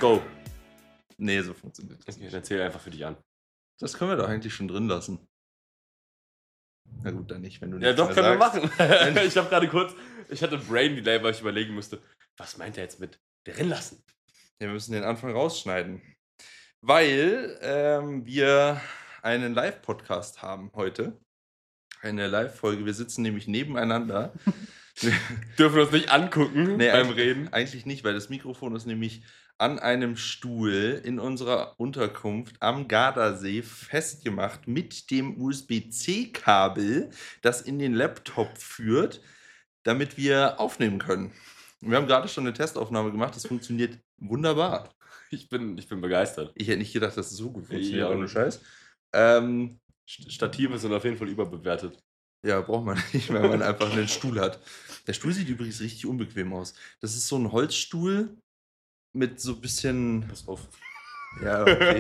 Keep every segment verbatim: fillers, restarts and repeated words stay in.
Go. Nee, so funktioniert das Okay, nicht. dann zähle einfach für dich an. Das können wir doch eigentlich schon drin lassen. Na gut, dann nicht, wenn du Ja, nichts doch, mehr können sagst. wir machen. Ich habe gerade kurz, ich hatte Brain Delay, weil ich überlegen musste, was meint er jetzt mit drin lassen? Ja, wir müssen den Anfang rausschneiden. Weil ähm, wir einen Live-Podcast haben heute. Eine Live-Folge. Wir sitzen nämlich nebeneinander. Dürfen wir uns nicht angucken Nee, beim eigentlich, Reden? eigentlich nicht, weil das Mikrofon ist nämlich an einem Stuhl in unserer Unterkunft am Gardasee festgemacht mit dem U S B C-Kabel, das in den Laptop führt, damit wir aufnehmen können. Wir haben gerade schon eine Testaufnahme gemacht, das funktioniert wunderbar. Ich bin, ich bin begeistert. Ich hätte nicht gedacht, dass es so gut funktioniert, Ja. ohne Scheiß. Ähm, St- Stative sind auf jeden Fall überbewertet. Ja, braucht man nicht, wenn man einfach einen Stuhl hat. Der Stuhl sieht übrigens richtig unbequem aus. Das ist so ein Holzstuhl mit so ein bisschen. Pass auf. Ja, okay.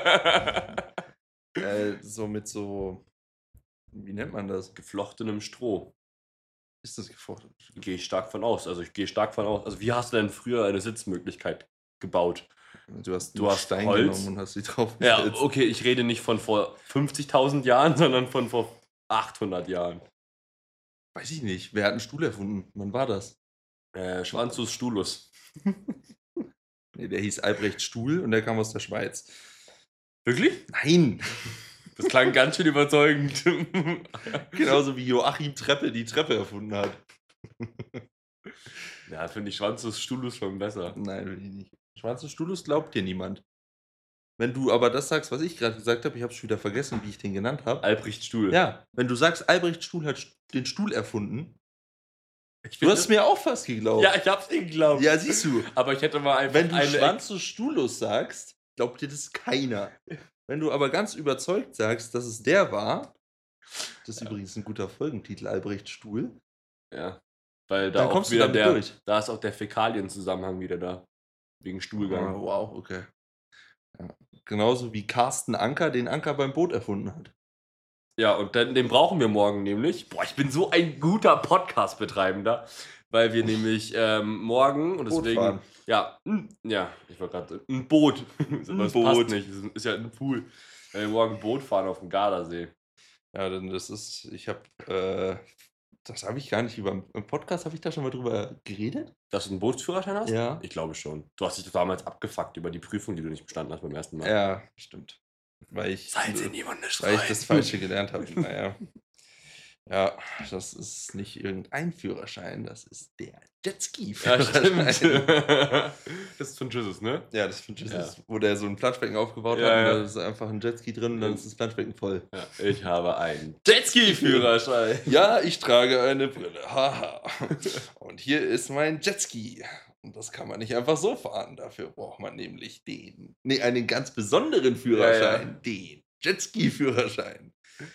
äh, so mit so. Wie nennt man das? Geflochtenem Stroh. Ist das gefordert? Gehe ich stark von aus. Also ich gehe stark von aus. Also wie hast du denn früher eine Sitzmöglichkeit gebaut? Du hast, Du hast Stein Holz. genommen und hast sie drauf Ja, gesetzt. okay, ich rede nicht von vor fünfzigtausend Jahren, sondern von vor achthundert Jahren. Weiß ich nicht. Wer hat einen Stuhl erfunden? Wann war das? Äh, Schwanzus Stulus. Nee, der hieß Albrecht Stuhl und der kam aus der Schweiz. Wirklich? Nein! Das klang ganz schön überzeugend. Genauso wie Joachim Treppe die Treppe erfunden hat. Ja, finde ich Schwanzus Stulus schon besser. Nein, will ich nicht. Schwanzus Stulus glaubt dir niemand. Wenn du aber das sagst, was ich gerade gesagt habe, ich habe schon wieder vergessen, wie ich den genannt habe. Albrecht Stuhl. Ja, wenn du sagst, Albrecht Stuhl hat den Stuhl erfunden, ich du hast mir auch fast geglaubt. Ja, ich hab's dir geglaubt. Ja, siehst du. Aber ich hätte mal einfach Wenn du eine... Schwanzus Stulus sagst, glaubt dir das keiner. Wenn du aber ganz überzeugt sagst, dass es der war, das ist Ja. übrigens ein guter Folgentitel, Albrecht Stuhl, Ja, weil da dann auch kommst du wieder damit der... durch. Da ist auch der Fäkalien-Zusammenhang wieder da. Wegen Stuhlgang. Ah, wow, okay. Ja. Genauso wie Carsten Anker den Anker beim Boot erfunden hat. Ja, und den, den brauchen wir morgen nämlich. Boah, ich bin so ein guter Podcast-Betreibender, weil wir nämlich ähm, morgen und Boot deswegen, fahren. ja, mm, ja, ich wollte gerade ein Boot. Das Boot. passt nicht, das ist ja ein Pool. Weil wir morgen Boot fahren auf dem Gardasee. Ja, denn das ist, ich habe, äh, das habe ich gar nicht über, im Podcast habe ich da schon mal drüber geredet? Dass du einen Bootsführerschein hast? Ja. Ich glaube schon. Du hast dich damals abgefuckt über die Prüfung, die du nicht bestanden hast beim ersten Mal. Ja, stimmt. Weil ich, Salz in die Wunde weil ich das streuen. Falsche gelernt habe. Naja. Ja, das ist nicht irgendein Führerschein, das ist der Ja, Jetski-Führerschein. stimmt. Das ist von Jesus, ne? Ja, das finde ich, Ja. ist, wo der so ein Planschbecken aufgebaut Ja, hat und ja. da ist einfach ein Jetski drin und dann ist das Planschbecken voll. Ja, ich habe einen Jetski-Führerschein. Ja, ich trage eine Brille. Haha. Und hier ist mein Jetski. Und das kann man nicht einfach so fahren. Dafür braucht man nämlich den. Nee, einen ganz besonderen Führerschein. Ja, ja. Den Jetski-Führerschein.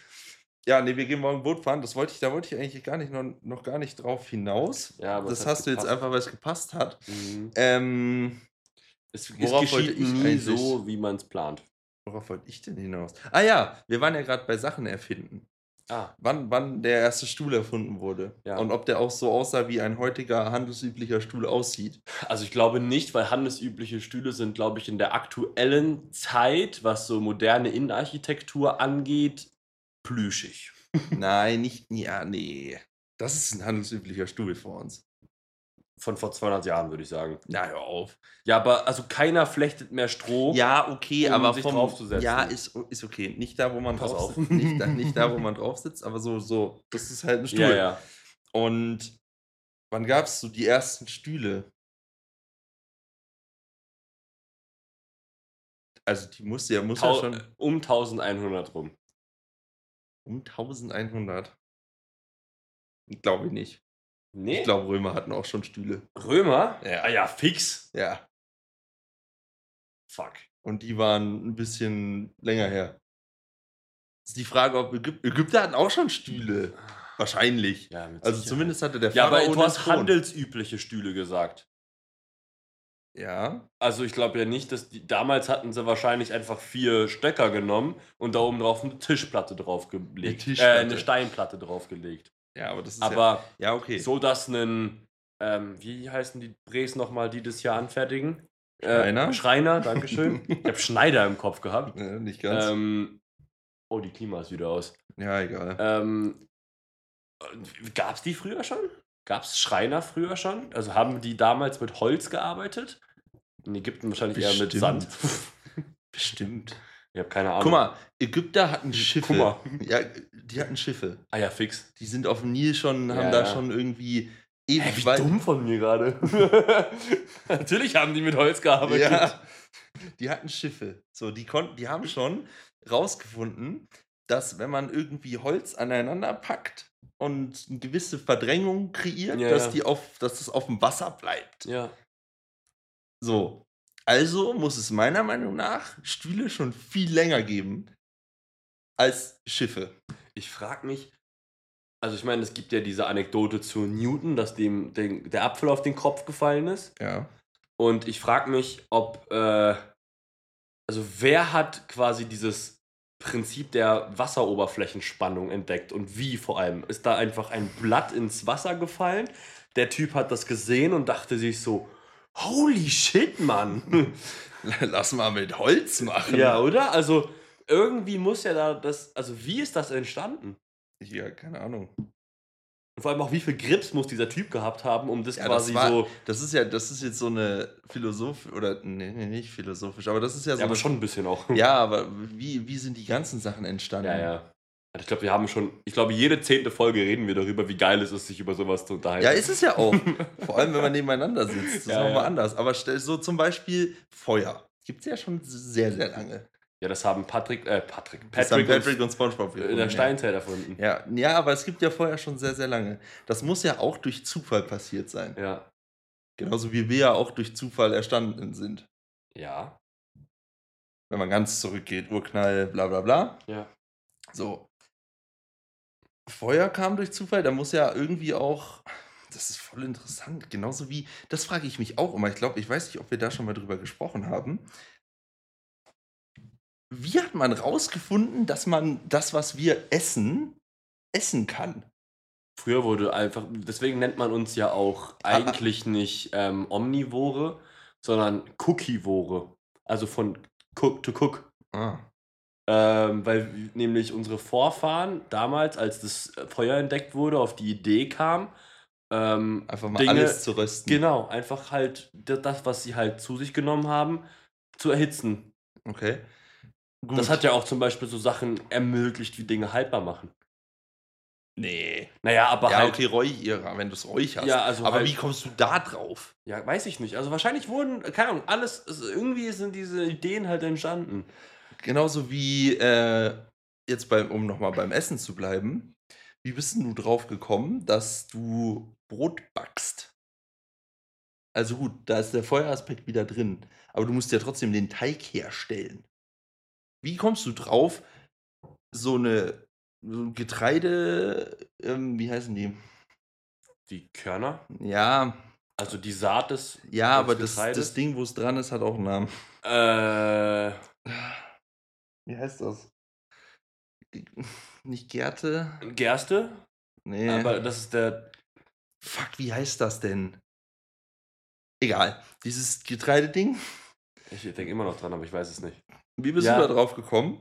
Ja, nee, wir gehen morgen Boot fahren. Das wollte ich, da wollte ich eigentlich gar nicht noch, noch gar nicht drauf hinaus. Ja, aber es das hat hast du jetzt gepasst. einfach, weil es gepasst hat. Mhm. Ähm, Es, es Worauf wollte geschieht ich nie eigentlich- so, wie man es plant. worauf wollte ich denn hinaus? Ah ja, wir waren ja gerade bei Sachen erfinden. Ah, Wann, wann der erste Stuhl erfunden wurde. Ja. Und ob der auch so aussah, wie ein heutiger handelsüblicher Stuhl aussieht. also ich glaube nicht, weil handelsübliche Stühle sind, glaube ich, in der aktuellen Zeit, was so moderne Innenarchitektur angeht, plüschig. Nein, nicht. Ja, nee. Das ist ein handelsüblicher Stuhl vor uns. Von vor zweihundert Jahren, würde ich sagen. Na, hör auf. Ja, aber also keiner flechtet mehr Stroh. Ja, okay, um aber sich vom, draufzusetzen. Ja, ist, ist okay. Nicht da, wo man Pass drauf auf. sitzt. Nicht da, nicht da, wo man drauf sitzt, aber so, so. Das ist halt ein Stuhl. ja, ja. Und wann gab es so die ersten Stühle? Also die muss ja, muss ja Tau schon um eintausendeinhundert rum. um eintausendeinhundert. Glaube ich nicht. Nee? Ich glaube, Römer hatten auch schon Stühle. Römer? Ja. Ah ja, fix. Ja. Fuck. Und die waren ein bisschen länger her. Ist die Frage, ob Ägyp Ägypter hatten auch schon Stühle. Wahrscheinlich. Ja, mit Also Sicherheit. zumindest hatte der Ja, aber Pharao du hast den Thron. handelsübliche Stühle gesagt. Ja. Also ich glaube ja nicht, dass die, damals hatten sie wahrscheinlich einfach vier Stöcker genommen und da oben drauf eine Tischplatte draufgelegt. Eine Tischplatte. Äh, eine Steinplatte draufgelegt. Ja, aber das ist Aber ja, ja okay. so, dass ein, ähm, wie heißen die Bres nochmal, die das hier anfertigen? Schreiner? Äh, Schreiner, dankeschön. Ich habe Schneider im Kopf gehabt. Ja, nicht ganz. Ähm, oh, die Klima ist wieder aus. Ja, egal. Ähm, Gab es die früher schon? Gab es Schreiner früher schon? Also haben die damals mit Holz gearbeitet? In Ägypten wahrscheinlich eher mit Bestimmt. Sand. Bestimmt. Ich habe keine Ahnung. Guck mal, Ägypter hatten Schiffe. Guck mal. Ja, die hatten Schiffe. Ah ja, fix. Die sind auf dem Nil schon, haben Ja, da ja. schon irgendwie Hä, ewig wie weit. dumm von mir gerade. Natürlich haben die mit Holz gearbeitet. Ja, die hatten Schiffe. So, die konnten, die haben schon rausgefunden, dass wenn man irgendwie Holz aneinander packt und eine gewisse Verdrängung kreiert, Ja, dass ja. die auf, dass es auf dem Wasser bleibt. Ja. So. Also muss es meiner Meinung nach Stühle schon viel länger geben als Schiffe. Ich frage mich, also ich meine, es gibt ja diese Anekdote zu Newton, dass dem den, der Apfel auf den Kopf gefallen ist. Ja. Und ich frage mich, ob, äh, also wer hat quasi dieses Prinzip der Wasseroberflächenspannung entdeckt und wie vor allem? Ist da einfach ein Blatt ins Wasser gefallen? Der Typ hat das gesehen und dachte sich so, holy shit, Mann. Lass mal mit Holz machen. Ja, oder? Also irgendwie muss ja da das, also wie ist das entstanden? Ja, keine Ahnung. Und vor allem auch, wie viel Grips muss dieser Typ gehabt haben, um das Ja, quasi das war, so. Das ist ja, das ist jetzt so eine Philosoph oder nee, nee, nicht philosophisch, aber das ist ja so. Ja, aber eine, schon ein bisschen auch. Ja, aber wie, wie sind die ganzen Sachen entstanden? Ja, ja. Also ich glaube, wir haben schon, ich glaube, jede zehnte Folge reden wir darüber, wie geil es ist, sich über sowas zu unterhalten. Ja, ist es ja auch. Vor allem, wenn man nebeneinander sitzt. Das ist Ja, nochmal ja. anders. Aber stell- so zum Beispiel Feuer. Gibt es ja schon sehr, sehr lange. Ja, das haben Patrick, äh, Patrick, Das haben Patrick, Patrick und SpongeBob und, in der Steinzeit erfunden. Ja, ja, aber es gibt ja Feuer schon sehr, sehr lange. Das muss ja auch durch Zufall passiert sein. Ja. Genauso wie wir ja auch durch Zufall erstanden sind. Ja. Wenn man ganz zurückgeht, Urknall, bla bla bla. Ja. So. Feuer kam durch Zufall, da muss ja irgendwie auch. Das ist voll interessant. Genauso wie. Das frage ich mich auch immer. Ich glaube, ich weiß nicht, ob wir da schon mal drüber gesprochen haben. Wie hat man rausgefunden, dass man das, was wir essen, essen kann? Früher wurde einfach, deswegen nennt man uns ja auch eigentlich nicht ähm, Omnivore, sondern Cookivore. Also von Cook to Cook. Ah. Ähm, weil w- nämlich unsere Vorfahren damals, als das Feuer entdeckt wurde, auf die Idee kam, ähm, Einfach mal Dinge- alles zu rösten. genau, einfach halt d- das, was sie halt zu sich genommen haben, zu erhitzen. Okay. Gut. Das hat ja auch zum Beispiel so Sachen ermöglicht, wie Dinge haltbar machen. Nee. Naja, aber Ja, halt, okay, Räucherer, wenn du es räucherst. Ja, also aber halt- wie kommst du da drauf? ja, weiß ich nicht. Also wahrscheinlich wurden, keine Ahnung, alles, es- irgendwie sind diese Ideen halt entstanden. Genauso wie, äh, jetzt beim, um nochmal beim Essen zu bleiben, wie bist denn du drauf gekommen, dass du Brot backst? Also gut, da ist der Feueraspekt wieder drin, aber du musst ja trotzdem den Teig herstellen. Wie kommst du drauf, so eine so Getreide, ähm, wie heißen die? Die Körner, Ja, also die Saat des, ja, des aber das, Getreides. das Ding, wo es dran ist, hat auch einen Namen. Äh, Wie heißt das? Nicht Gerte? Gerste, Nee. aber das ist der, Fuck, wie heißt das denn? Egal. Dieses Getreideding. ich denke immer noch dran, aber ich weiß es nicht. Wie bist Ja. du da drauf gekommen,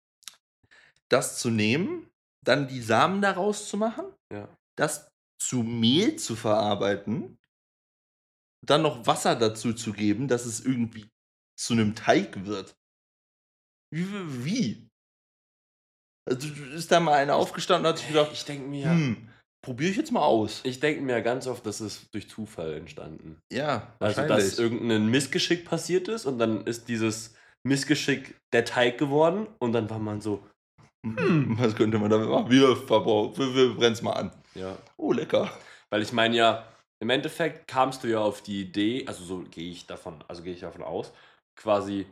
das zu nehmen, dann die Samen daraus zu machen, Ja. das zu Mehl zu verarbeiten, dann noch Wasser dazu zu geben, dass es irgendwie zu einem Teig wird? Wie? wie? Also ist da mal einer aufgestanden und hat sich gedacht, Ich denke mir, hm, probiere ich jetzt mal aus. ich denke mir ganz oft, das ist durch Zufall entstanden. Ja, Also, wahrscheinlich. dass irgendein Missgeschick passiert ist und dann ist dieses Missgeschick der Teig geworden und dann war man so, Hm, was könnte man damit machen? Wir, verbrauch- wir, wir brennen es mal an. ja. Oh, lecker. Weil ich meine ja, im Endeffekt kamst du ja auf die Idee, also so gehe ich davon, also gehe ich davon aus, quasi,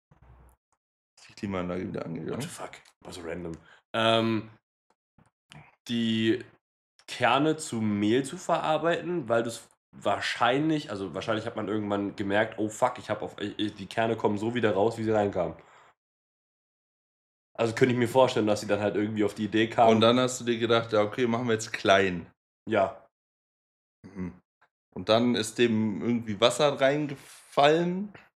Ist die Klimaanlage wieder what angegangen? the fuck, war so random, ähm, die Kerne zu Mehl zu verarbeiten, weil du es wahrscheinlich, also wahrscheinlich hat man irgendwann gemerkt, oh fuck, ich habe auf, ich, die Kerne kommen so wieder raus, wie sie reinkamen. Also könnte ich mir vorstellen, dass sie dann halt irgendwie auf die Idee kamen. Und dann hast du dir gedacht, ja, okay, machen wir jetzt klein. ja, Mhm. Und dann ist dem irgendwie Wasser reingefallen.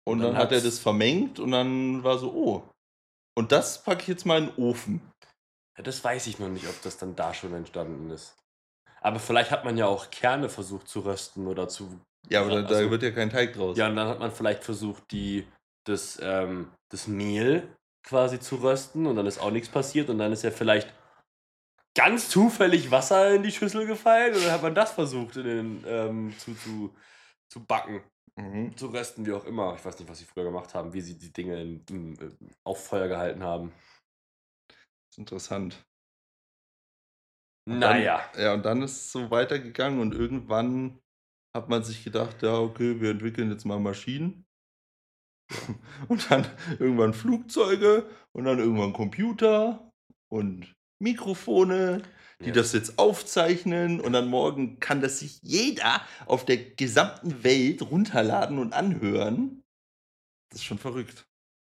Und, Und dann, dann hat er hat's- das vermengt und dann war so, oh. Und das packe ich jetzt mal in den Ofen. Ja, das weiß ich noch nicht, ob das dann da schon entstanden ist. Aber vielleicht hat man ja auch Kerne versucht zu rösten oder zu. Ja, aber da, da also- wird ja kein Teig draus. Ja, und dann hat man vielleicht versucht, die, das, ähm, das Mehl quasi zu rösten und dann ist auch nichts passiert und dann ist ja vielleicht ganz zufällig Wasser in die Schüssel gefallen und dann hat man das versucht in den, ähm, zu, zu, zu backen, Mhm. zu rösten, wie auch immer. Ich weiß nicht, was sie früher gemacht haben, wie sie die Dinge in, in, äh, auf Feuer gehalten haben. Das ist interessant. Und Naja. Dann, ja, und dann ist es so weitergegangen und irgendwann hat man sich gedacht, ja, okay, wir entwickeln jetzt mal Maschinen. Und dann irgendwann Flugzeuge und dann irgendwann Computer und Mikrofone, die Ja. das jetzt aufzeichnen und dann morgen kann das sich jeder auf der gesamten Welt runterladen und anhören. Das ist schon verrückt.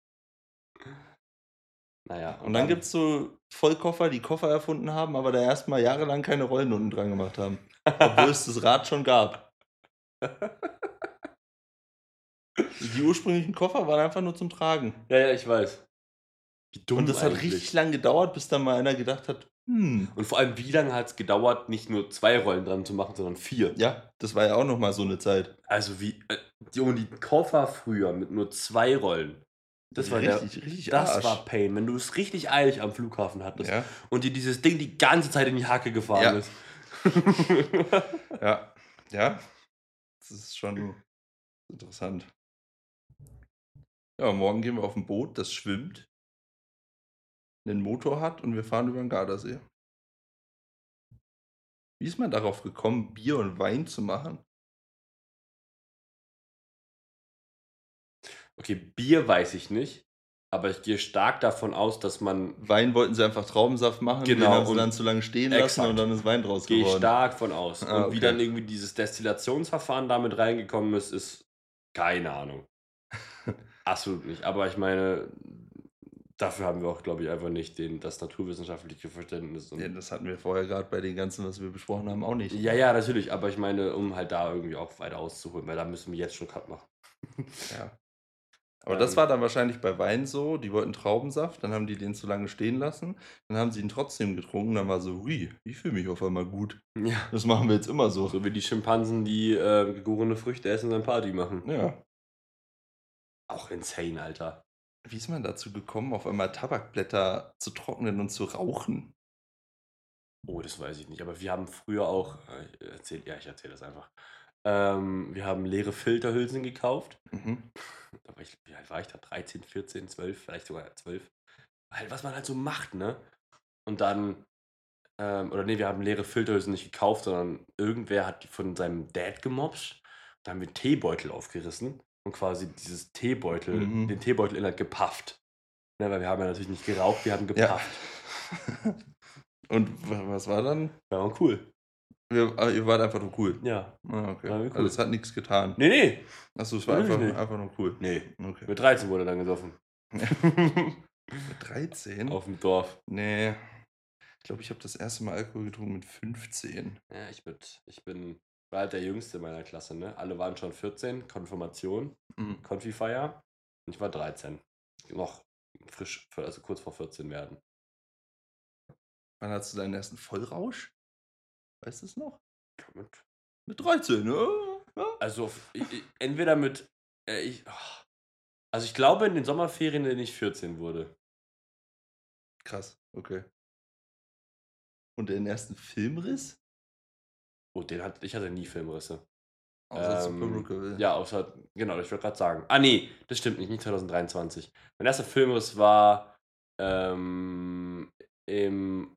Naja. Und dann gibt es so Vollkoffer, die Koffer erfunden haben, aber da erstmal jahrelang keine Rollen unten dran gemacht haben. Obwohl es das Rad schon gab. Die ursprünglichen Koffer waren einfach nur zum Tragen. Ja, ja, ich weiß. Wie dumm Und das hat eigentlich. richtig lang gedauert, bis dann mal einer gedacht hat, hm. Und vor allem, wie lange hat es gedauert, nicht nur zwei Rollen dran zu machen, sondern vier? Ja, das war ja auch noch mal so eine Zeit. Also wie, äh, die, und die Koffer früher mit nur zwei Rollen. Das war der, richtig, richtig das Arsch. war Pain, wenn du es richtig eilig am Flughafen hattest Ja, und dir dieses Ding die ganze Zeit in die Hacke gefahren Ja. ist. ja, ja. Das ist schon interessant. Ja, morgen gehen wir auf ein Boot, das schwimmt, einen Motor hat und wir fahren über den Gardasee. Wie ist man darauf gekommen, Bier und Wein zu machen? Okay, Bier weiß ich nicht, aber ich gehe stark davon aus, dass man, Wein wollten sie einfach Traubensaft machen, Genau, den haben sie und- dann zu lange stehen lassen Exakt. und dann ist Wein draus gehe ich geworden. stark von aus. Ah, Und wie okay. dann irgendwie dieses Destillationsverfahren damit reingekommen ist, ist keine Ahnung. Absolut nicht. Aber ich meine, dafür haben wir auch, glaube ich, einfach nicht den, das naturwissenschaftliche Verständnis. Und Ja, das hatten wir vorher gerade bei den ganzen, was wir besprochen haben, auch nicht. ja, ja, natürlich. Aber ich meine, um halt da irgendwie auch weiter auszuholen, weil da müssen wir jetzt schon Cut machen. Ja. Aber das Ähm. war dann wahrscheinlich bei Wein so, die wollten Traubensaft, dann haben die den zu lange stehen lassen, dann haben sie ihn trotzdem getrunken, dann war so, hui, ich fühle mich auf einmal gut. Ja. Das machen wir jetzt immer so. So wie die Schimpansen, die äh, gegorene Früchte essen und dann Party machen. Ja. Auch insane, Alter. Wie ist man dazu gekommen, auf einmal Tabakblätter zu trocknen und zu rauchen? Oh, das weiß ich nicht. Aber wir haben früher auch, äh, ich erzähl, ja, ich erzähle das einfach. Ähm, wir haben leere Filterhülsen gekauft. Mhm. Da war ich, wie alt war ich da? dreizehn, vierzehn, zwölf, vielleicht sogar zwölf. Halt, was man halt so macht, ne? Und dann, ähm, oder nee, wir haben leere Filterhülsen nicht gekauft, sondern irgendwer hat die von seinem Dad gemopst. Da haben wir Teebeutel aufgerissen und quasi dieses Teebeutel, Mhm. den Teebeutelinhalt gepafft. Ne, weil wir haben ja natürlich nicht geraucht, wir haben Ja. gepafft. Und wa- was war dann? Ja, war cool. Wir, ah, ihr wart einfach nur cool. Ja. Ah, okay. War cool. Also es hat nichts getan. Nee, nee. Achso, es war Natürlich einfach, nicht. einfach nur cool. Nee. Okay. Mit dreizehn wurde dann gesoffen. Mit dreizehn? Auf dem Dorf. Nee. Ich glaube, ich habe das erste Mal Alkohol getrunken mit fünfzehn. Ja, ich, mit, ich bin war halt der Jüngste meiner Klasse, ne? Alle waren schon vierzehn, Konfirmation, Mhm. Konfifeier. Und ich war dreizehn. Noch frisch, also kurz vor vierzehn werden. Wann hattest du deinen ersten Vollrausch? Weißt du es noch? Mit, Mit dreizehn, ne? Ja. also ich, ich, entweder mit. Äh, ich, oh, also ich glaube in den Sommerferien, in denen ich vierzehn wurde. Krass, okay. Und den ersten Filmriss? Oh, den hat, ich hatte nie Filmrisse. Außer Ähm, Super Rookaville. Ja, außer, genau, ich wollte gerade sagen. Ah, nee, das stimmt nicht, nicht zwanzig dreiundzwanzig. Mein erster Filmriss war ähm, im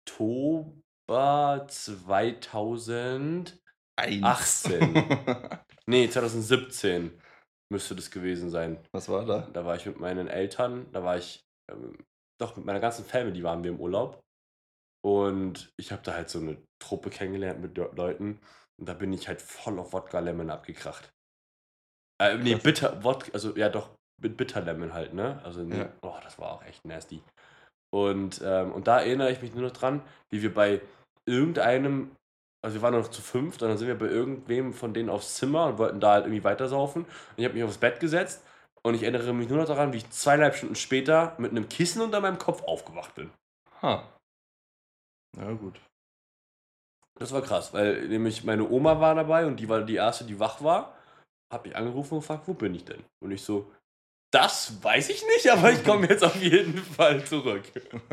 Oktober zweitausendachtzehn. Eins. Nee, zwanzig siebzehn müsste das gewesen sein. Was war da? Da war ich mit meinen Eltern, da war ich, ähm, doch, mit meiner ganzen Family waren wir im Urlaub. Und ich habe da halt so eine Truppe kennengelernt mit Le- Leuten. Und da bin ich halt voll auf Wodka Lemon abgekracht. Äh, nee, Krass. bitter, Wodka, also ja doch, mit Bitter Lemon halt, ne? Also, nee, Ja. oh, das war auch echt nasty. Und, ähm, und da erinnere ich mich nur noch dran, wie wir bei irgendeinem, also wir waren noch zu fünft, und dann sind wir bei irgendwem von denen aufs Zimmer und wollten da halt irgendwie weitersaufen. Und ich habe mich aufs Bett gesetzt Und ich erinnere mich nur noch daran, wie ich zweieinhalb Stunden später mit einem Kissen unter meinem Kopf aufgewacht bin. Ha. Na gut. Das war krass, weil nämlich meine Oma war dabei und die war die erste, die wach war. Hab mich angerufen und gefragt, wo bin ich denn? Und ich so, das weiß ich nicht, aber ich komme jetzt auf jeden Fall zurück.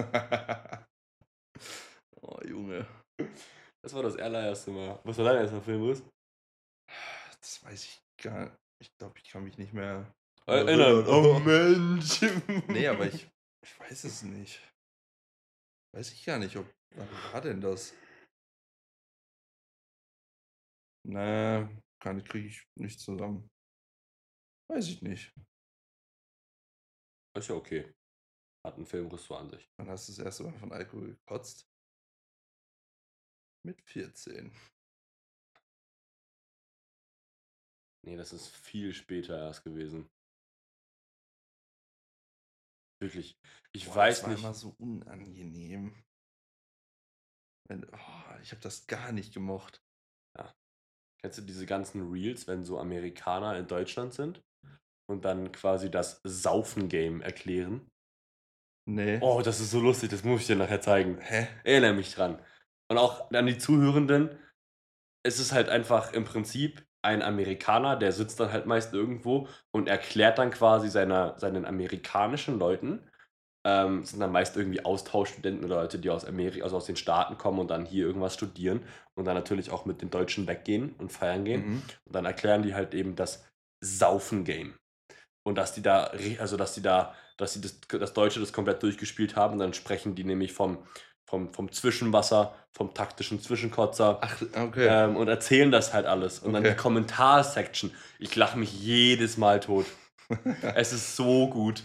Oh, Junge. Das war das allererste Mal. Was war dein erster Film, Bruce? Das weiß ich gar nicht. Ich glaube, ich kann mich nicht mehr Erinnern. Oh Mensch. Nee, aber ich, ich weiß es nicht. Weiß ich gar nicht, ob. Wann war denn das? Na, keine kriege ich nicht zusammen. Weiß ich nicht. Ist ja okay. Hat ein Filmriss so an sich. Wann hast du das erste Mal von Alkohol gekotzt? Mit vierzehn. Nee, das ist viel später erst gewesen. Wirklich. Ich Boah, weiß das war nicht. immer so unangenehm. Wenn, oh, ich habe das gar nicht gemocht. Kennst du diese ganzen Reels, wenn so Amerikaner in Deutschland sind und dann quasi das Saufen-Game erklären? Nee. Oh, das ist so lustig, das muss ich dir nachher zeigen. Hä? Erinnere mich dran. Und auch an die Zuhörenden, es ist halt einfach im Prinzip ein Amerikaner, der sitzt dann halt meist irgendwo und erklärt dann quasi seiner, seinen amerikanischen Leuten, ähm, sind dann meist irgendwie Austauschstudenten oder Leute, die aus Amerika, also aus den Staaten kommen und dann hier irgendwas studieren und dann natürlich auch mit den Deutschen weggehen und feiern gehen. Mhm. Und dann erklären die halt eben das Saufen-Game. Und dass die da, re- also dass die da, dass sie das, das Deutsche das komplett durchgespielt haben, und dann sprechen die nämlich vom, vom, vom Zwischenwasser, vom taktischen Zwischenkotzer. Ach, okay. Ähm, und erzählen das halt alles. Und dann Okay. die Kommentarsection. Ich lache mich jedes Mal tot. Es ist so gut.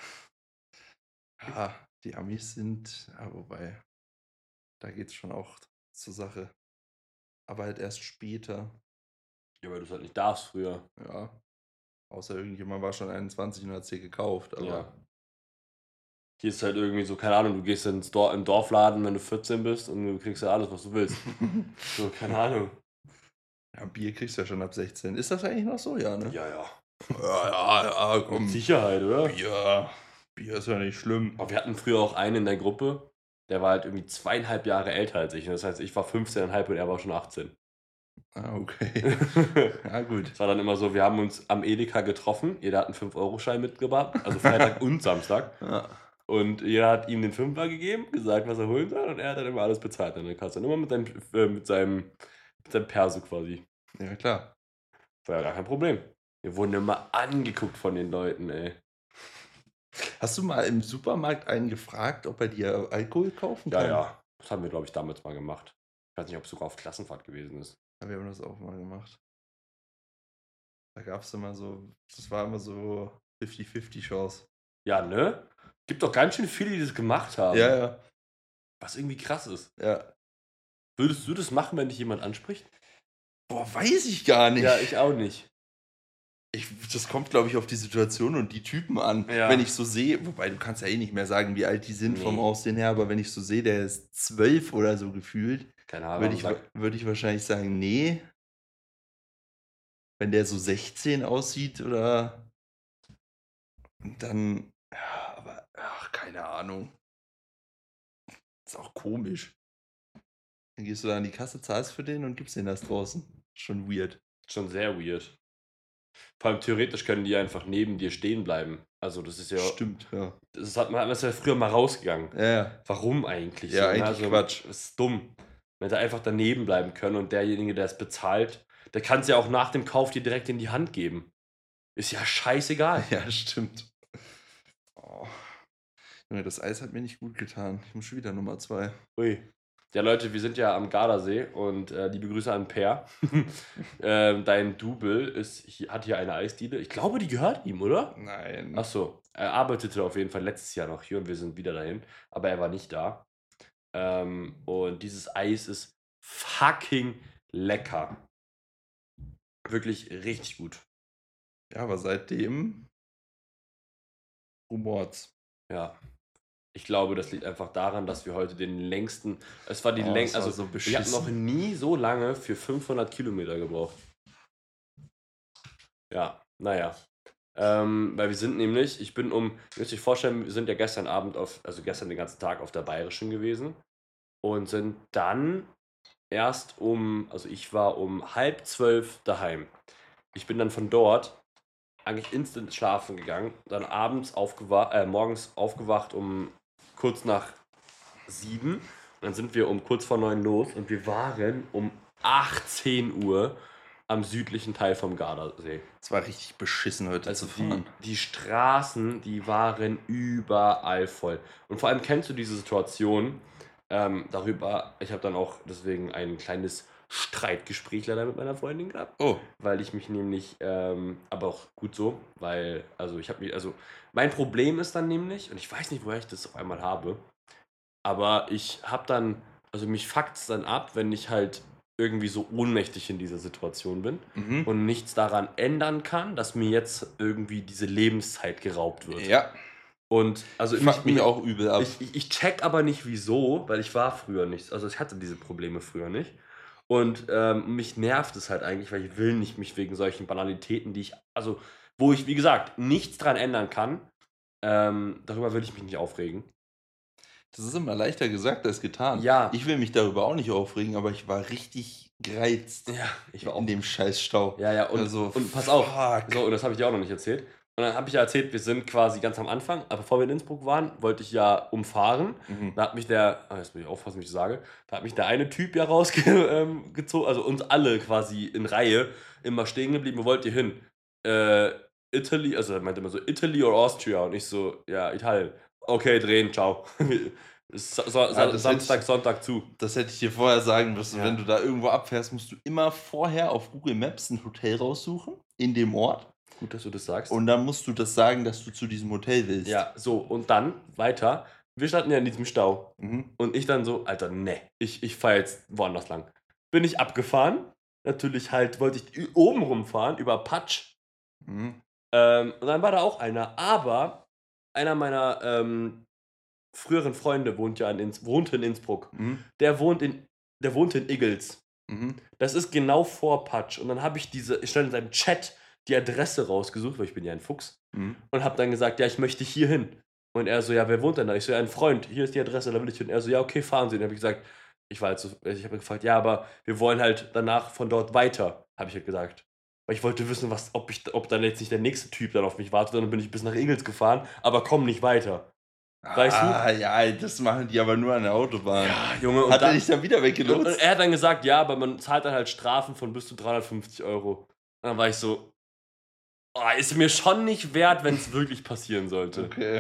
Ja, die Amis sind, ja, wobei, da geht's schon auch zur Sache. Aber halt erst später. Ja, weil du es halt nicht darfst früher. Ja. Außer irgendjemand war schon einundzwanzig und hat sie gekauft, aber. Ja. Hier ist halt irgendwie so, keine Ahnung, du gehst ins Dor im Dorfladen, wenn du vierzehn bist und du kriegst ja alles, was du willst. So, keine Ahnung. Ja, Bier kriegst du ja schon ab sechzehn. Ist das eigentlich noch so? Ja, ne? Ja, ja. Ja, ja, ja, komm. Mit Sicherheit, oder? Bier. Bier ist ja nicht schlimm. Aber wir hatten früher auch einen in der Gruppe, der war halt irgendwie zweieinhalb Jahre älter als ich. Das heißt, ich war fünfzehn Komma fünf und er war schon achtzehn. Ah, okay. Ja, gut. Es war dann immer so, wir haben uns am Edeka getroffen. Jeder hat einen fünf Euro Schein mitgebracht, also Freitag und Samstag. Ja. Und jeder hat ihm den Fünfer gegeben, gesagt, was er holen soll, und er hat dann immer alles bezahlt an der Kasse. Und immer mit seinem, äh, mit seinem, mit seinem Perso quasi. Ja, klar. War ja gar kein Problem. Wir wurden immer angeguckt von den Leuten, ey. Hast du mal im Supermarkt einen gefragt, ob er dir Alkohol kaufen Ja, kann? ja. Das haben wir, glaube ich, damals mal gemacht. Ich weiß nicht, ob es sogar auf Klassenfahrt gewesen ist. Ja, wir haben das auch mal gemacht. Da gab es immer so, das war immer so fünfzig fünfzig Chance. Ja, ne? Gibt doch ganz schön viele, die das gemacht haben. Ja, ja, Was irgendwie krass ist. ja. Würdest du das machen, wenn dich jemand anspricht? Boah, weiß ich gar nicht. Ja, ich auch nicht. Ich, das kommt, glaube ich, auf die Situation und die Typen an. Ja. Wenn ich so sehe, wobei du kannst ja eh nicht mehr sagen, wie alt die sind Nee. vom Aussehen her, aber wenn ich so sehe, der ist zwölf oder so gefühlt, Keine Ahnung. würde ich, sag- würd ich wahrscheinlich sagen, nee. Wenn der so sechzehn aussieht oder dann, ja, aber, ach, keine Ahnung. Ist auch komisch. Dann gehst du da an die Kasse, zahlst für den und gibst den das draußen. Schon weird. Schon sehr weird. Vor allem theoretisch können die einfach neben dir stehen bleiben. Also das ist ja. Stimmt, ja. Das hat man, man ist ja früher mal rausgegangen. Ja, ja. Warum eigentlich? Ja, so, ne? eigentlich also, Quatsch. Das ist dumm. Wenn sie einfach daneben bleiben können und derjenige, der es bezahlt, der kann es ja auch nach dem Kauf dir direkt in die Hand geben. Ist ja scheißegal. Ja, stimmt. Oh. Junge, das Eis hat mir nicht gut getan. Ich muss schon wieder Nummer zwei. Ui. Ja, Leute, wir sind ja am Gardasee und äh, liebe Grüße an Per. ähm, dein Double ist, hier, hat hier eine Eisdiele. Ich glaube, die gehört ihm, oder? Nein. Achso, er arbeitete auf jeden Fall letztes Jahr noch hier und wir sind wieder dahin, aber er war nicht da. Ähm, und dieses Eis ist fucking lecker. Wirklich richtig gut. Ja, aber seitdem rumort's. Ja. Ich glaube, das liegt einfach daran, dass wir heute den längsten. Es war die Oh, längste. das war Also, so ich habe noch beschissen. nie so lange für fünfhundert Kilometer gebraucht. Ja, naja. Ähm, weil wir sind nämlich, ich bin um, ihr müsst euch vorstellen, wir sind ja gestern Abend auf, also gestern den ganzen Tag auf der Bayerischen gewesen und sind dann erst um, also ich war um halb zwölf daheim. Ich bin dann von dort eigentlich instant schlafen gegangen, dann abends aufgewacht, äh, morgens aufgewacht um kurz nach sieben und dann sind wir um kurz vor neun los und wir waren um achtzehn Uhr am südlichen Teil vom Gardasee. Es war richtig beschissen heute Also zu die, fahren. die Straßen, die waren überall voll. Und vor allem kennst du diese Situation, ähm, darüber, ich habe dann auch deswegen ein kleines Streitgespräch leider mit meiner Freundin gehabt, Oh, weil ich mich nämlich, ähm, aber auch gut so, weil, also ich habe mich, also mein Problem ist dann nämlich, und ich weiß nicht, woher ich das auf einmal habe, aber ich habe dann, also mich fuckt's dann ab, wenn ich halt irgendwie so ohnmächtig in dieser Situation bin mhm. und nichts daran ändern kann, dass mir jetzt irgendwie diese Lebenszeit geraubt wird. Ja, Und also fuckt mich auch übel ab. ich, ich, ich check aber nicht wieso, weil ich war früher nicht, also ich hatte diese Probleme früher nicht. Und ähm, mich nervt es halt eigentlich, weil ich will nicht mich wegen solchen Banalitäten, die ich, also wo ich, wie gesagt, nichts dran ändern kann, ähm, darüber will ich mich nicht aufregen. Das ist immer leichter gesagt als getan. Ja. Ich will mich darüber auch nicht aufregen, aber ich war richtig gereizt Ja, ich war auch. in dem Scheißstau. Ja, ja, und, Also, und pass auf, fuck. so, und das habe ich dir auch noch nicht erzählt. Und dann habe ich ja erzählt, wir sind quasi ganz am Anfang, aber bevor wir in Innsbruck waren, wollte ich ja umfahren. Mhm. Da hat mich der, ah, jetzt muss ich aufpassen, wie ich sage, da hat mich der eine Typ ja rausgezogen, ähm, also uns alle quasi in Reihe immer stehen geblieben, wo wollt ihr hin? Äh, Italy, also er meinte immer so, Italy or Austria? Und ich so, ja, Italien. Okay, drehen, ciao. so, so, Ja, das Samstag, hätte ich- Sonntag zu. Das hätte ich dir vorher sagen müssen. Ja. Wenn du da irgendwo abfährst, musst du immer vorher auf Google Maps ein Hotel raussuchen in dem Ort. Gut, dass du das sagst. Und dann musst du das sagen, dass du zu diesem Hotel willst. Ja, so, und dann weiter. Wir standen ja in diesem Stau. Mhm. Und ich dann so, Alter, ne, ich, ich fahre jetzt woanders lang. Bin ich abgefahren. Natürlich halt, wollte ich ü- oben rumfahren, über Patsch. Mhm. Ähm, und dann war da auch einer. Aber einer meiner ähm, früheren Freunde wohnt ja in, Inns wohnt in Innsbruck. Mhm. Der wohnt in, der wohnt in Iggels. Mhm. Das ist genau vor Patsch. Und dann habe ich diese, ich stand in seinem Chat die Adresse rausgesucht, weil ich bin ja ein Fuchs. Mhm. Und habe dann gesagt, ja, ich möchte hier hin. Und er so, ja, wer wohnt denn da? Ich so, ja, ein Freund, hier ist die Adresse, da will ich hin. Er so, ja, okay, fahren Sie. Und dann habe ich gesagt, ich war halt so, ich habe gefragt, ja, aber wir wollen halt danach von dort weiter, habe ich halt gesagt. Weil ich wollte wissen, was, ob, ich, ob dann jetzt nicht der nächste Typ dann auf mich wartet. Und dann bin ich bis nach Ingels gefahren, aber komm nicht weiter. Weißt du? Ah, ja, das machen die aber nur an der Autobahn. Ja, Junge, und Hat er dann, dich dann wieder und, weggelotst? und er hat dann gesagt, ja, aber man zahlt dann halt Strafen von bis zu dreihundertfünfzig Euro. Und dann war ich so, oh, ist mir schon nicht wert, wenn es wirklich passieren sollte. Okay.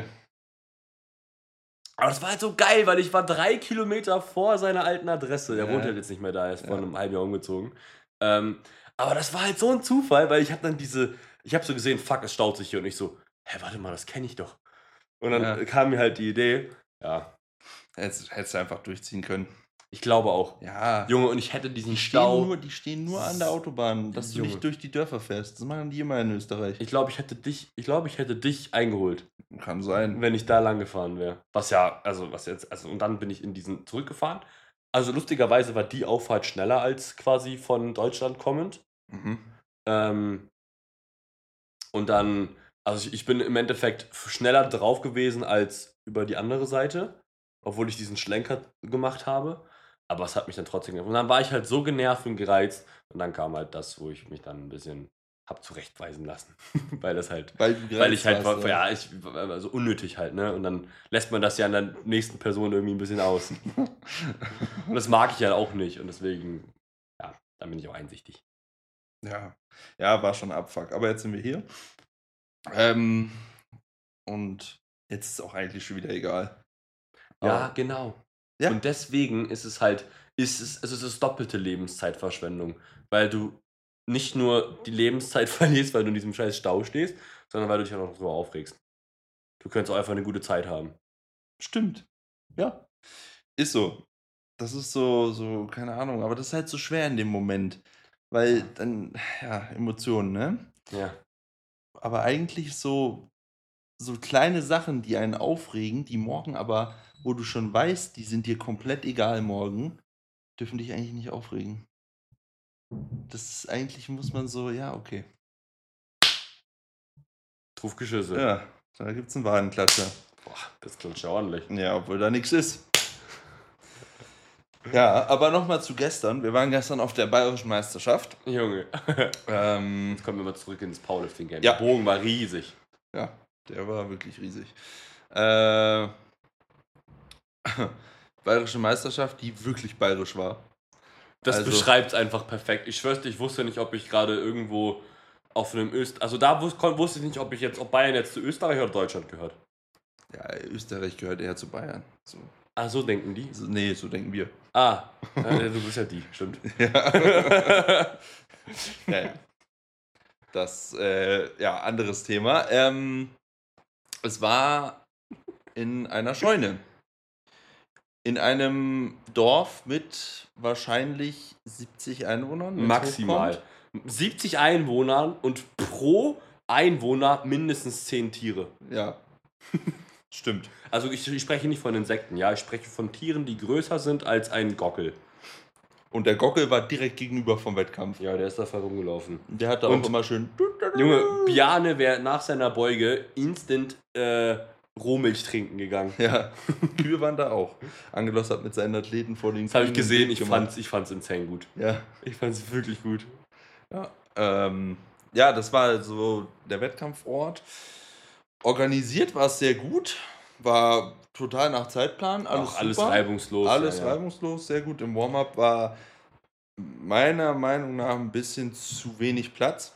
Aber das war halt so geil, weil ich war drei Kilometer vor seiner alten Adresse. Der Ja. wohnt halt jetzt nicht mehr da, er ist vor Ja. einem halben Jahr umgezogen. Ähm, aber das war halt so ein Zufall, weil ich habe dann diese, ich habe so gesehen, fuck, es staut sich hier. Und ich so, hä, warte mal, das kenne ich doch. Und dann Ja. kam mir halt die Idee, ja, Hättest, hättest du einfach durchziehen können. ich glaube auch. Ja. Junge, und ich hätte diesen Die stehen, Stau. nur, die stehen nur an der Autobahn, dass du Junge. nicht durch die Dörfer fährst. Das machen die immer in Österreich. Ich glaube, ich hätte dich, ich glaube, ich hätte dich eingeholt, Kann sein. wenn ich da lang gefahren wäre. Was ja, also was jetzt, also und dann bin ich in diesen zurückgefahren. Also lustigerweise war die Auffahrt schneller als quasi von Deutschland kommend. Mhm. Ähm, und dann, also ich, ich bin im Endeffekt schneller drauf gewesen als über die andere Seite, obwohl ich diesen Schlenker gemacht habe. Aber es hat mich dann trotzdem genervt. Und dann war ich halt so genervt und gereizt. Und dann kam halt das, wo ich mich dann ein bisschen hab zurechtweisen lassen. Weil das halt, Weil, du weil ich halt, gereizt warst, ja, ich, also unnötig halt, ne? Und dann lässt man das ja an der nächsten Person irgendwie ein bisschen aus. Und das mag ich ja auch nicht. Und deswegen, ja, da bin ich auch einsichtig. Ja. Ja, war schon Abfuck. Aber jetzt sind wir hier. Ähm, und jetzt ist auch eigentlich schon wieder egal. Ja, Aber- genau. Ja. Und deswegen ist es halt, ist es, also es ist doppelte Lebenszeitverschwendung. Weil du nicht nur die Lebenszeit verlierst, weil du in diesem scheiß Stau stehst, sondern weil du dich auch noch drüber aufregst. Du könntest auch einfach eine gute Zeit haben. Stimmt. Ja. Ist so. Das ist so, so, keine Ahnung, aber das ist halt so schwer in dem Moment. Weil dann, ja, Emotionen, ne? Ja. Aber eigentlich so, so kleine Sachen, die einen aufregen, die morgen aber, wo du schon weißt, die sind dir komplett egal morgen, dürfen dich eigentlich nicht aufregen. Das ist eigentlich, muss man so, ja, okay. Truffgeschüsse. Ja, da gibt's einen Wadenklatscher. Boah, das klatscht ja ordentlich. Ja, obwohl da nichts ist. Ja, aber nochmal zu gestern. Wir waren gestern auf der Bayerischen Meisterschaft. Junge. Ähm, Jetzt kommen wir mal zurück ins Powerlifting-Game. Ja. Der Bogen war riesig. ja, der war wirklich riesig. Äh, Bayerische Meisterschaft, die wirklich bayerisch war. Das Also- beschreibt es einfach perfekt. Ich schwör's dir, ich wusste nicht, ob ich gerade irgendwo auf einem Öst... Also da wus kon- wusste ich nicht, ob ich jetzt, ob Bayern jetzt zu Österreich oder Deutschland gehört. Ja, Österreich gehört eher zu Bayern. So. Ah, so denken die? So, nee, so denken wir. Ah, äh, du bist ja die, stimmt. Ja. ja. Das, äh, ja, anderes Thema. Ähm, es war in einer Scheune. In einem Dorf mit wahrscheinlich siebzig Einwohnern. wenn's Maximal. hochkommt. siebzig Einwohnern und pro Einwohner mindestens zehn Tiere. Ja. Stimmt. Also ich, ich spreche nicht von Insekten, ja, ich spreche von Tieren, die größer sind als ein Gockel. Und der Gockel war direkt gegenüber vom Wettkampf. Ja, der ist da rumgelaufen. Der hat da Und- auch immer schön. Junge, Bjarne wäre nach seiner Beuge instant äh, Rohmilch trinken gegangen. Ja, Kühe waren da auch. Angelos hat mit seinen Athleten vor den Das habe ich Kühen ein gesehen, Bild ich gemacht. fand's, ich fand's insane gut. Ja. Ich fand's wirklich gut. Ja, ähm, ja, das war so der Wettkampfort. Organisiert war es sehr gut. War total nach Zeitplan. Alles, Auch alles super. reibungslos. Alles ja, ja. reibungslos, sehr gut. Im Warm-up war meiner Meinung nach ein bisschen zu wenig Platz.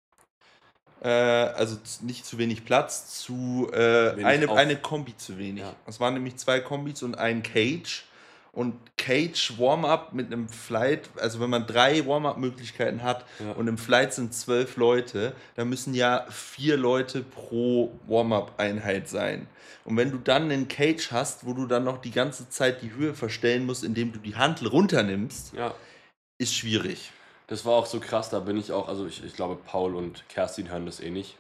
Äh, also z- nicht zu wenig Platz, zu äh, Wenig eine, auf- eine Kombi zu wenig. Ja. Es waren nämlich zwei Kombis und ein Cage. Und Cage Warm-up mit einem Flight, also wenn man drei Warm-up-Möglichkeiten hat Ja. und im Flight sind zwölf Leute, dann müssen ja vier Leute pro Warm-up-Einheit sein. Und wenn du dann einen Cage hast, wo du dann noch die ganze Zeit die Höhe verstellen musst, indem du die Hantel runternimmst, Ja. ist schwierig. Das war auch so krass, da bin ich auch, also ich, ich glaube, Paul und Kerstin hören das eh nicht.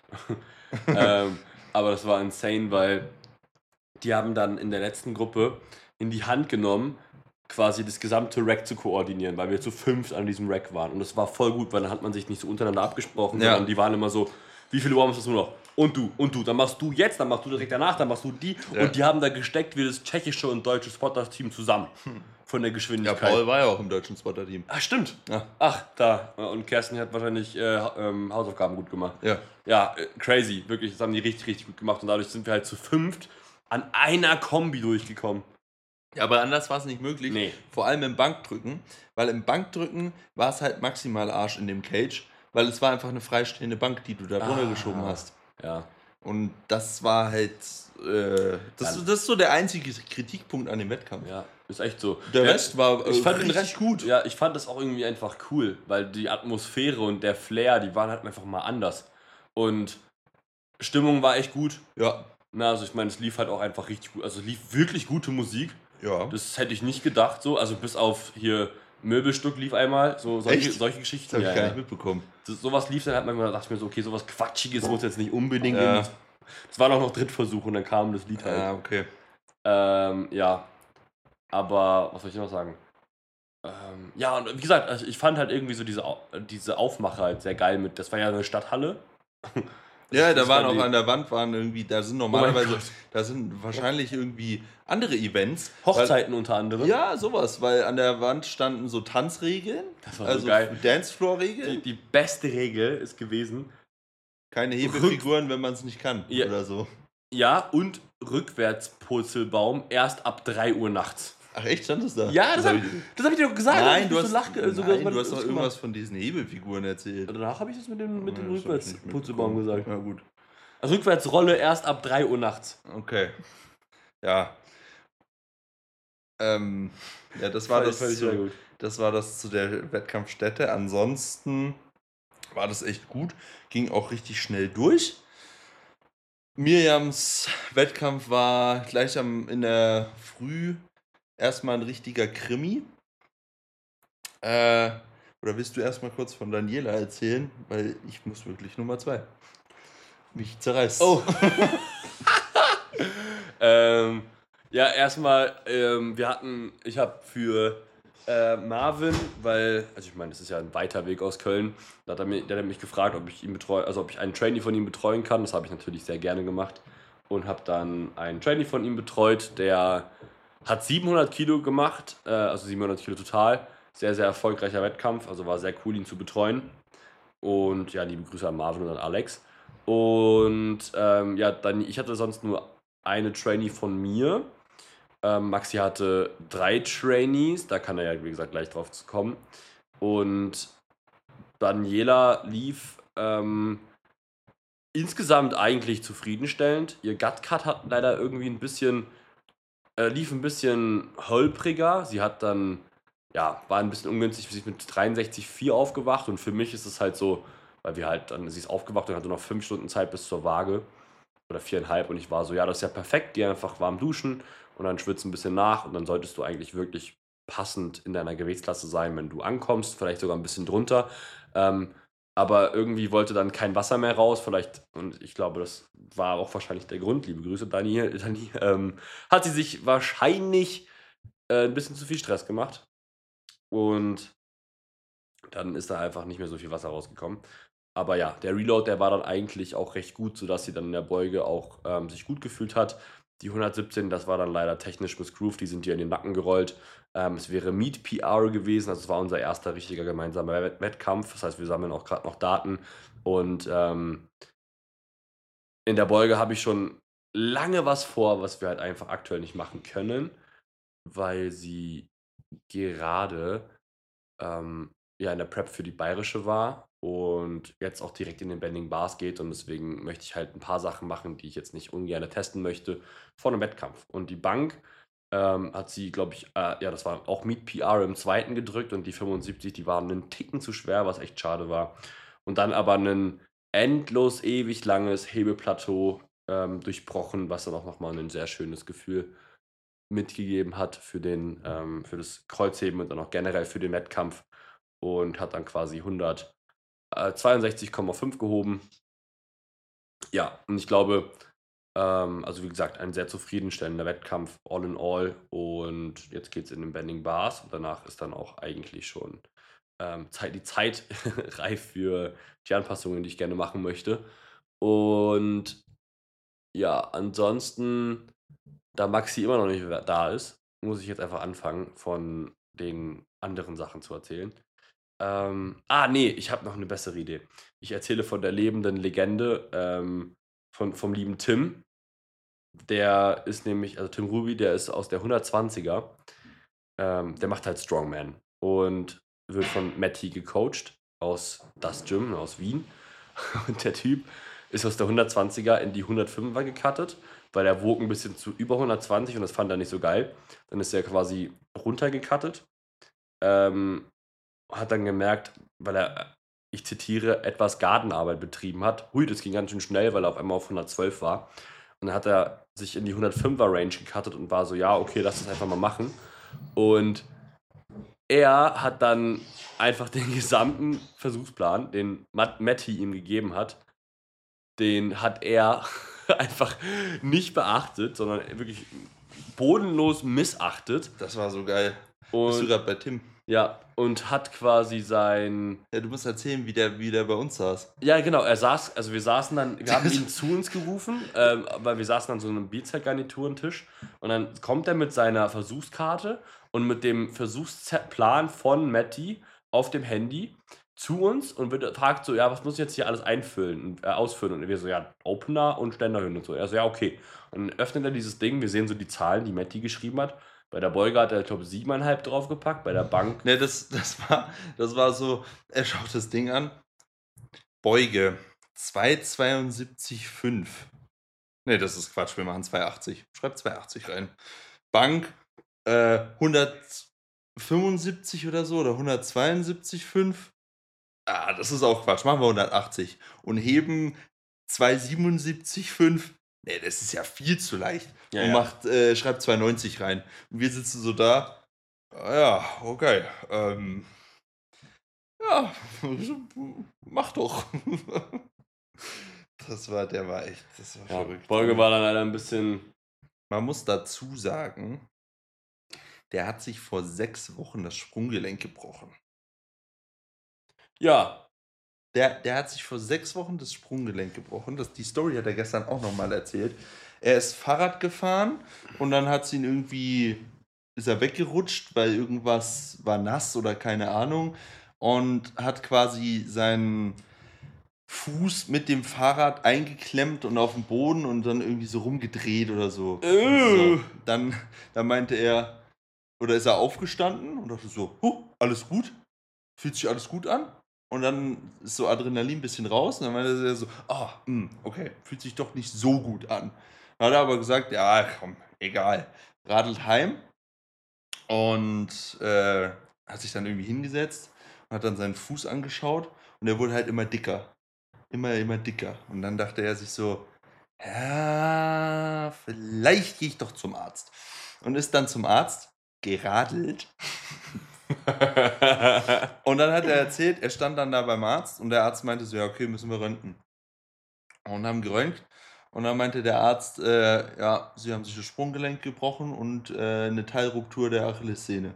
ähm, aber das war insane, weil die haben dann in der letzten Gruppe in die Hand genommen, quasi das gesamte Rack zu koordinieren, weil wir zu fünft an diesem Rack waren. Und das war voll gut, weil dann hat man sich nicht so untereinander abgesprochen, Ja. sondern die waren immer so, wie viele Warm-ups hast du noch? Und du, und du. Dann machst du jetzt, dann machst du direkt danach, dann machst du die. Ja. Und die haben da gesteckt wie das tschechische und deutsche Spotter-Team zusammen. Von der Ja, Geschwindigkeit. Paul war ja auch im deutschen Spotter-Team. Ah, stimmt. Ja. Ach, da. Und Kerstin hat wahrscheinlich äh, ähm, Hausaufgaben gut gemacht. Ja. Ja, äh, crazy. Wirklich, das haben die richtig, richtig gut gemacht. Und dadurch sind wir halt zu fünft an einer Kombi durchgekommen. Ja, aber anders war es nicht möglich. Nee. Vor allem im Bankdrücken, weil im Bankdrücken war es halt maximal Arsch in dem Cage, weil es war einfach eine freistehende Bank, die du da Ah. runtergeschoben hast. Ja. Und das war halt, äh, das, Dann- das ist so der einzige Kritikpunkt an dem Wettkampf. Ja, ist echt so. Der ja, Rest war äh, ich fand den richtig Rest gut. Ja, ich fand das auch irgendwie einfach cool, weil die Atmosphäre und der Flair, die waren halt einfach mal anders. Und Stimmung war echt gut. Ja, Na, also ich meine, es lief halt auch einfach richtig gut. Also es lief wirklich gute Musik. ja. Das hätte ich nicht gedacht, so. Also bis auf hier Möbelstück lief einmal, so solche, Echt? solche Das Geschichten. habe ich Ja, gar ja. nicht mitbekommen. Das, sowas lief dann halt manchmal, da dachte ich mir so, okay, sowas Quatschiges muss jetzt nicht unbedingt. Ja. in- Es war noch noch Drittversuch und dann kam das Lied halt. Ja, okay. Ähm, ja. Aber, was soll ich noch sagen? Ähm, ja, und wie gesagt, also ich fand halt irgendwie so diese, Au- diese Aufmache halt sehr geil mit. Das war ja eine Stadthalle. Ja, da Das waren war auch die- an der Wand waren irgendwie, da sind Oh mein normalerweise, Gott. da sind wahrscheinlich irgendwie andere Events. Hochzeiten unter anderem. Weil, ja, sowas, weil an der Wand standen so Tanzregeln, Das war so also geil. Dancefloor-Regeln. Die, die beste Regel ist gewesen, Keine Hebefiguren, wenn man es nicht kann Ja. oder so. ja, und Rückwärtspurzelbaum erst ab drei Uhr nachts. Ach echt, stand das da? Ja, das, hab hab, das hab ich dir doch gesagt. Nein, Ich du so hast, lach- nein, so- du man- hast doch das irgendwas von diesen Hebefiguren erzählt. gemacht. Danach habe ich das mit dem, mit dem Ja, das hab ich nicht Rückwärtspurzelbaum mitbekommen. gesagt. Ja, gut. Also Rückwärtsrolle erst ab drei Uhr nachts. Okay. Ja. Ähm, ja, das war Fand das, ich- fand ich sehr zu, gut. das war das zu der Wettkampfstätte. Ansonsten war das echt gut. Ging auch richtig schnell durch. Mirjams Wettkampf war gleich am, in der Früh erstmal ein richtiger Krimi. Äh, oder willst du erstmal kurz von Daniela erzählen? Weil ich muss wirklich Nummer zwei. Mich zerreißt. Oh. ähm, ja, erstmal, ähm, wir hatten, ich habe für Äh, Marvin, weil, also ich meine, das ist ja ein weiter Weg aus Köln. Da hat er mich, der hat mich gefragt, ob ich ihn betreue, also ob ich einen Trainee von ihm betreuen kann. Das habe ich natürlich sehr gerne gemacht und habe dann einen Trainee von ihm betreut, der hat siebenhundert Kilo gemacht, äh, also siebenhundert Kilo total. Sehr, sehr erfolgreicher Wettkampf, also war sehr cool, ihn zu betreuen. Und ja, liebe Grüße an Marvin und an Alex. Und ähm, ja, dann, ich hatte sonst nur eine Trainee von mir. Ähm, Maxi hatte drei Trainees, da kann er ja, wie gesagt, gleich drauf zu kommen. Und Daniela lief ähm, insgesamt eigentlich zufriedenstellend. Ihr Gut-Cut hat leider irgendwie ein bisschen, äh, lief ein bisschen holpriger. Sie hat dann, ja, war ein bisschen ungünstig, sie ist mit dreiundsechzig Komma vier aufgewacht. Und für mich ist es halt so, weil wir halt dann, sie ist aufgewacht und hatte noch fünf Stunden Zeit bis zur Waage. Oder viereinhalb und ich war so, ja, das ist ja perfekt, geh einfach warm duschen und dann schwitzt ein bisschen nach und dann solltest du eigentlich wirklich passend in deiner Gewichtsklasse sein, wenn du ankommst, vielleicht sogar ein bisschen drunter. Ähm, aber irgendwie wollte dann kein Wasser mehr raus, vielleicht, und ich glaube, das war auch wahrscheinlich der Grund, liebe Grüße, Dani, Dani ähm, hat sie sich wahrscheinlich äh, ein bisschen zu viel Stress gemacht und dann ist da einfach nicht mehr so viel Wasser rausgekommen. Aber ja, der Reload, der war dann eigentlich auch recht gut, sodass sie dann in der Beuge auch ähm, sich gut gefühlt hat. Die hundertsiebzehn, das war dann leider technisch missgrooved, die sind ihr in den Nacken gerollt. Ähm, es wäre Meet P R gewesen, also es war unser erster richtiger gemeinsamer Wett- Wettkampf. Das heißt, wir sammeln auch gerade noch Daten. Und ähm, in der Beuge habe ich schon lange was vor, was wir halt einfach aktuell nicht machen können, weil sie gerade ähm, ja, in der Prep für die Bayerische war und jetzt auch direkt in den Bending Bars geht und deswegen möchte ich halt ein paar Sachen machen, die ich jetzt nicht ungern testen möchte vor einem Wettkampf. Und die Bank ähm, hat sie, glaube ich, äh, ja, das war auch Meet P R im zweiten gedrückt und die fünfundsiebzig, die waren einen Ticken zu schwer, was echt schade war. Und dann aber ein endlos ewig langes Hebeplateau ähm, durchbrochen, was dann auch nochmal ein sehr schönes Gefühl mitgegeben hat für, den, ähm, für das Kreuzheben und dann auch generell für den Wettkampf und hat dann quasi hundertzweiundsechzig Komma fünf gehoben. Ja, und ich glaube, ähm, also wie gesagt, ein sehr zufriedenstellender Wettkampf, all in all. Und jetzt geht es in den Bending Bars und danach ist dann auch eigentlich schon ähm, Zeit, die Zeit reif für die Anpassungen, die ich gerne machen möchte. Und ja, ansonsten, da Maxi immer noch nicht da ist, muss ich jetzt einfach anfangen, von den anderen Sachen zu erzählen. Ähm, ah, nee, ich habe noch eine bessere Idee. Ich erzähle von der lebenden Legende ähm, von, vom lieben Tim. Der ist nämlich, also Tim Ruby, der ist aus der hundertzwanziger. Ähm, der macht halt Strongman und wird von Matty gecoacht aus das Gym, aus Wien. Und der Typ ist aus der hundertzwanziger in die hundertfünfer gecuttet, weil er wog ein bisschen zu über hundertzwanzig und das fand er nicht so geil. Dann ist er quasi runtergecuttet. Ähm, hat dann gemerkt, weil er, ich zitiere, etwas Gartenarbeit betrieben hat. Hui, das ging ganz schön schnell, weil er auf einmal auf hundertzwölf war. Und dann hat er sich in die hundertfünfer Range gecuttet und war so, ja, okay, lass das einfach mal machen. Und er hat dann einfach den gesamten Versuchsplan, den Matt, Matty ihm gegeben hat, den hat er einfach nicht beachtet, sondern wirklich bodenlos missachtet. Das war so geil. Bist du Und gerade bei Tim? ja, und hat quasi sein. Ja, du musst erzählen, wie der, wie der bei uns saß. Ja, genau, er saß, also wir saßen dann, wir haben ihn zu uns gerufen, ähm, weil wir saßen an so einem Bierzeltgarniturentisch und dann kommt er mit seiner Versuchskarte und mit dem Versuchsplan von Matti auf dem Handy zu uns und wird fragt so, ja, was muss ich jetzt hier alles einfüllen und äh, ausfüllen? Und wir so, ja, Opener und Ständerhöhen und so. Er so, ja, okay. Und dann öffnet er dieses Ding, wir sehen so die Zahlen, die Matti geschrieben hat. Bei der Beuge hat er, ich glaube, siebeneinhalb draufgepackt, bei der Bank. Ne, das, das, war, das war so, er schaut das Ding an. Beuge zweihundertzweiundsiebzig Komma fünf. Ne, das ist Quatsch, wir machen zweihundertachtzig. Schreibt zweihundertachtzig rein. Bank äh, hundertfünfundsiebzig oder so oder hundertzweiundsiebzig Komma fünf. Ah, das ist auch Quatsch. Machen wir hundertachtzig. Und heben zweihundertsiebenundsiebzig Komma fünf. Ne, das ist ja viel zu leicht. Ja, und ja. macht, äh, schreibt zweihundertneunzig rein. Und wir sitzen so da. Ah, ja, okay. Ähm, ja, mach doch. Das war, der war echt, das war Ja, verrückt. Beuge war dann leider ein bisschen. Man muss dazu sagen, der hat sich vor sechs Wochen das Sprunggelenk gebrochen. Ja. Der, der hat sich vor sechs Wochen das Sprunggelenk gebrochen. Das, die Story hat er gestern auch nochmal erzählt. Er ist Fahrrad gefahren und dann hat sie ihn irgendwie, ist er weggerutscht, weil irgendwas war nass oder keine Ahnung. Und hat quasi seinen Fuß mit dem Fahrrad eingeklemmt und auf den Boden und dann irgendwie so rumgedreht oder so. Äh. so. Dann, dann meinte er, oder ist er aufgestanden und dachte so, huh, alles gut? Fühlt sich alles gut an? Und dann ist so Adrenalin ein bisschen raus und dann meinte er so, ah, mh, okay, fühlt sich doch nicht so gut an. Dann hat er aber gesagt, ja, komm, egal. Radelt heim und äh, hat sich dann irgendwie hingesetzt und hat dann seinen Fuß angeschaut und der wurde halt immer dicker. Immer, immer dicker. Und dann dachte er sich so, ja, vielleicht gehe ich doch zum Arzt. Und ist dann zum Arzt geradelt. Und dann hat er erzählt, er stand dann da beim Arzt und der Arzt meinte so, ja, okay, müssen wir röntgen. Und haben geröntgt. Und dann meinte der Arzt, äh, ja, sie haben sich das Sprunggelenk gebrochen und äh, eine Teilruptur der Achillessehne.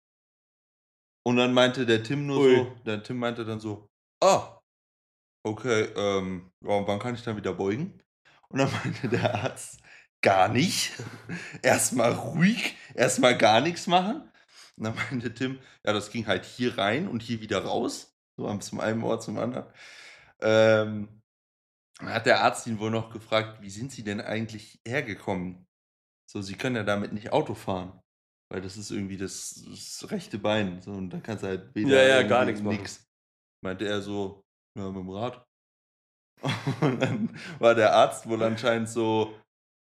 Und dann meinte der Tim nur Ui. so, der Tim meinte dann so, ah, okay, ähm, ja, wann kann ich dann wieder beugen? Und dann meinte der Arzt, gar nicht. Erstmal ruhig, erstmal gar nichts machen. Und dann meinte Tim, ja, das ging halt hier rein und hier wieder raus. So vom einen Ort zum anderen. Ähm, dann hat der Arzt ihn wohl noch gefragt, wie sind Sie denn eigentlich hergekommen? So, Sie können ja damit nicht Auto fahren. Weil das ist irgendwie das, das rechte Bein. So, und da kannst du halt weder Ja, ja, gar irgendwie nichts machen. nix. Meinte er so, ja, mit dem Rad. Und dann war der Arzt wohl anscheinend so,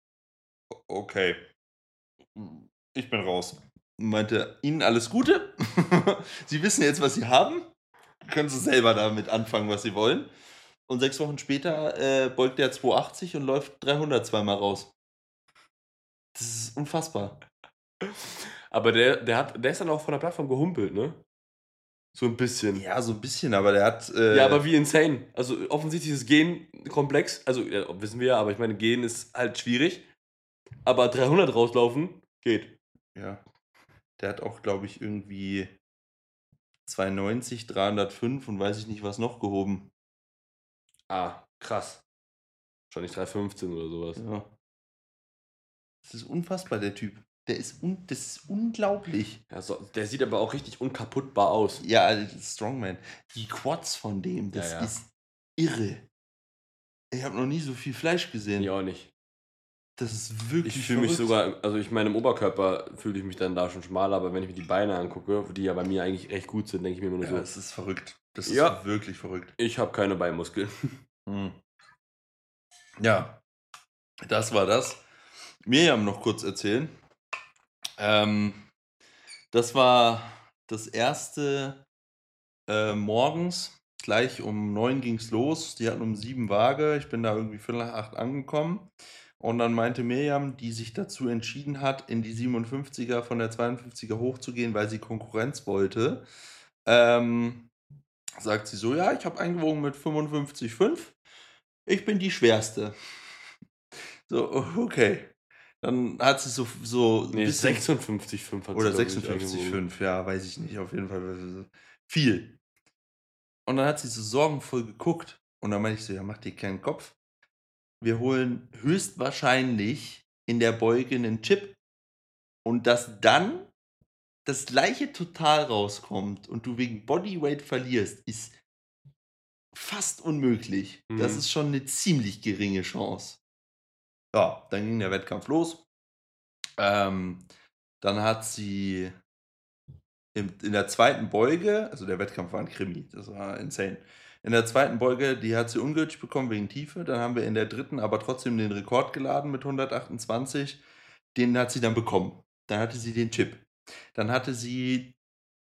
okay, ich bin raus. Und meinte, Ihnen alles Gute. Sie wissen jetzt, was Sie haben. Können Sie selber damit anfangen, was Sie wollen. Und sechs Wochen später äh, beugt der zweihundertachtzig und läuft dreihundert zweimal raus. Das ist unfassbar. Aber der, der, hat, der ist dann auch von der Plattform gehumpelt, ne? So ein bisschen. Ja, so ein bisschen, aber der hat. Äh, Ja, aber wie insane. Also offensichtlich ist Gen komplex. Also ja, wissen wir ja, aber ich meine, Gen ist halt schwierig. Aber dreihundert rauslaufen geht. Ja. Der hat auch, glaube ich, irgendwie zweihundertneunzig, dreihundertfünf und weiß ich nicht was noch gehoben. Ah, krass. Wahrscheinlich dreihundertfünfzehn oder sowas. Ja. Das ist unfassbar, der Typ. Der ist, un das ist unglaublich. Ja, so, der sieht aber auch richtig unkaputtbar aus. Ja, also Strongman. Die Quads von dem, das Ja, ja. ist irre. Ich habe noch nie so viel Fleisch gesehen. Nee, auch nicht. Das ist wirklich Ich fühle mich verrückt. sogar, also ich meine, im Oberkörper fühle ich mich dann da schon schmaler, aber wenn ich mir die Beine angucke, die ja bei mir eigentlich recht gut sind, denke ich mir immer nur Ja, so, das ist verrückt. Das ist Ja. wirklich verrückt. ich habe keine Beinmuskeln. Hm. Ja, das war das. Mirjam noch kurz erzählen. Ähm, das war das erste äh, morgens. Gleich um neun ging es los. Die hatten um sieben Waage. Ich bin da irgendwie viertel nach acht angekommen. Und dann meinte Mirjam, die sich dazu entschieden hat, in die siebenundfünfziger von der zweiundfünfziger hochzugehen, weil sie Konkurrenz wollte, ähm, sagt sie so, ja, ich habe eingewogen mit fünfundfünfzig Komma fünf. Ich bin die Schwerste. So, okay. Dann hat sie so, so ein Nee, bisschen... sechsundfünfzig Komma fünf hat Oder sie, glaub ich, sechsundfünfzig Komma eingewogen. fünf, ja, weiß ich nicht. Auf jeden Fall viel. Und dann hat sie so sorgenvoll geguckt. Und dann meinte ich so, ja, mach dir keinen Kopf. Wir holen höchstwahrscheinlich in der Beuge einen Chip. Und dass dann das gleiche Total rauskommt und du wegen Bodyweight verlierst, ist fast unmöglich. Das Mhm. ist schon eine ziemlich geringe Chance. Ja, dann ging der Wettkampf los. Ähm, dann hat sie im, in der zweiten Beuge, also der Wettkampf war ein Krimi, das war insane. In der zweiten Beuge, die hat sie ungültig bekommen wegen Tiefe. Dann haben wir in der dritten aber trotzdem den Rekord geladen mit hundertachtundzwanzig. Den hat sie dann bekommen. Dann hatte sie den Chip. Dann hatte sie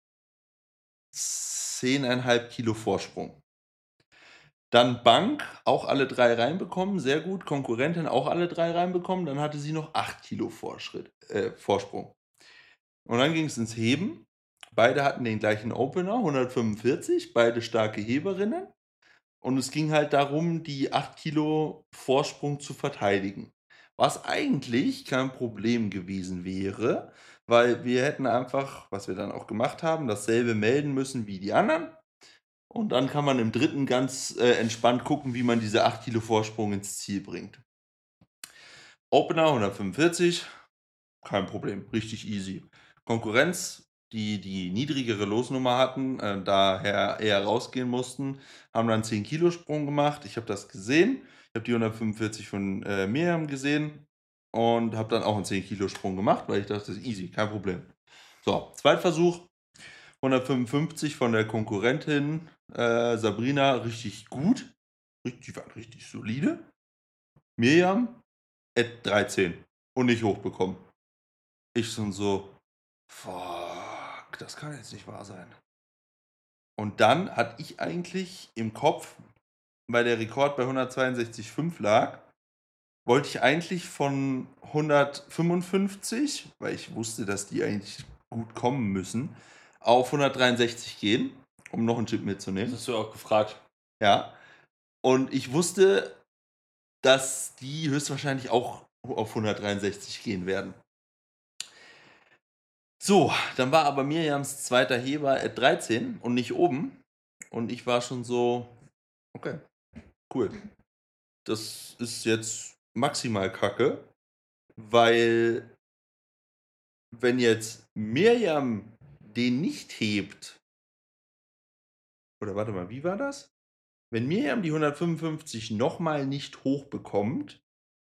zehn Komma fünf Kilo Vorsprung. Dann Bank, auch alle drei reinbekommen, sehr gut. Konkurrentin auch alle drei reinbekommen. Dann hatte sie noch acht Kilo Vorschritt, äh, Vorsprung. Und dann ging es ins Heben. Beide hatten den gleichen Opener, hundertfünfundvierzig, beide starke Heberinnen. Und es ging halt darum, die acht Kilo Vorsprung zu verteidigen. Was eigentlich kein Problem gewesen wäre, weil wir hätten einfach, was wir dann auch gemacht haben, dasselbe melden müssen wie die anderen. Und dann kann man im dritten ganz äh, entspannt gucken, wie man diese acht Kilo Vorsprung ins Ziel bringt. Opener hundertfünfundvierzig, kein Problem, richtig easy. Konkurrenz, die die niedrigere Losnummer hatten, äh, daher eher rausgehen mussten, haben dann zehn Kilo Sprung gemacht. Ich habe das gesehen. Ich habe die hundertfünfundvierzig von äh, Miriam gesehen und habe dann auch einen zehn Kilo Sprung gemacht, weil ich dachte, das ist easy, kein Problem. So, Zweitversuch, hundertfünfundfünfzig von der Konkurrentin äh, Sabrina, richtig gut. Die waren richtig solide. Miriam, at dreizehn und nicht hochbekommen. Ich schon so, fuck, das kann jetzt nicht wahr sein. Und dann hatte ich eigentlich im Kopf, weil der Rekord bei hundertzweiundsechzig Komma fünf lag, wollte ich eigentlich von hundertfünfundfünfzig, weil ich wusste, dass die eigentlich gut kommen müssen, auf hundertdreiundsechzig gehen, um noch einen Chip mitzunehmen. Das hast du auch gefragt. Ja. Und ich wusste, dass die höchstwahrscheinlich auch auf hundertdreiundsechzig gehen werden. So, dann war aber Miriams zweiter Heber at dreizehn und nicht oben. Und ich war schon so, okay, cool. Das ist jetzt maximal kacke, weil wenn jetzt Miriam den nicht hebt, oder warte mal, wie war das? Wenn Miriam die hundertfünfundfünfzig nochmal nicht hochbekommt,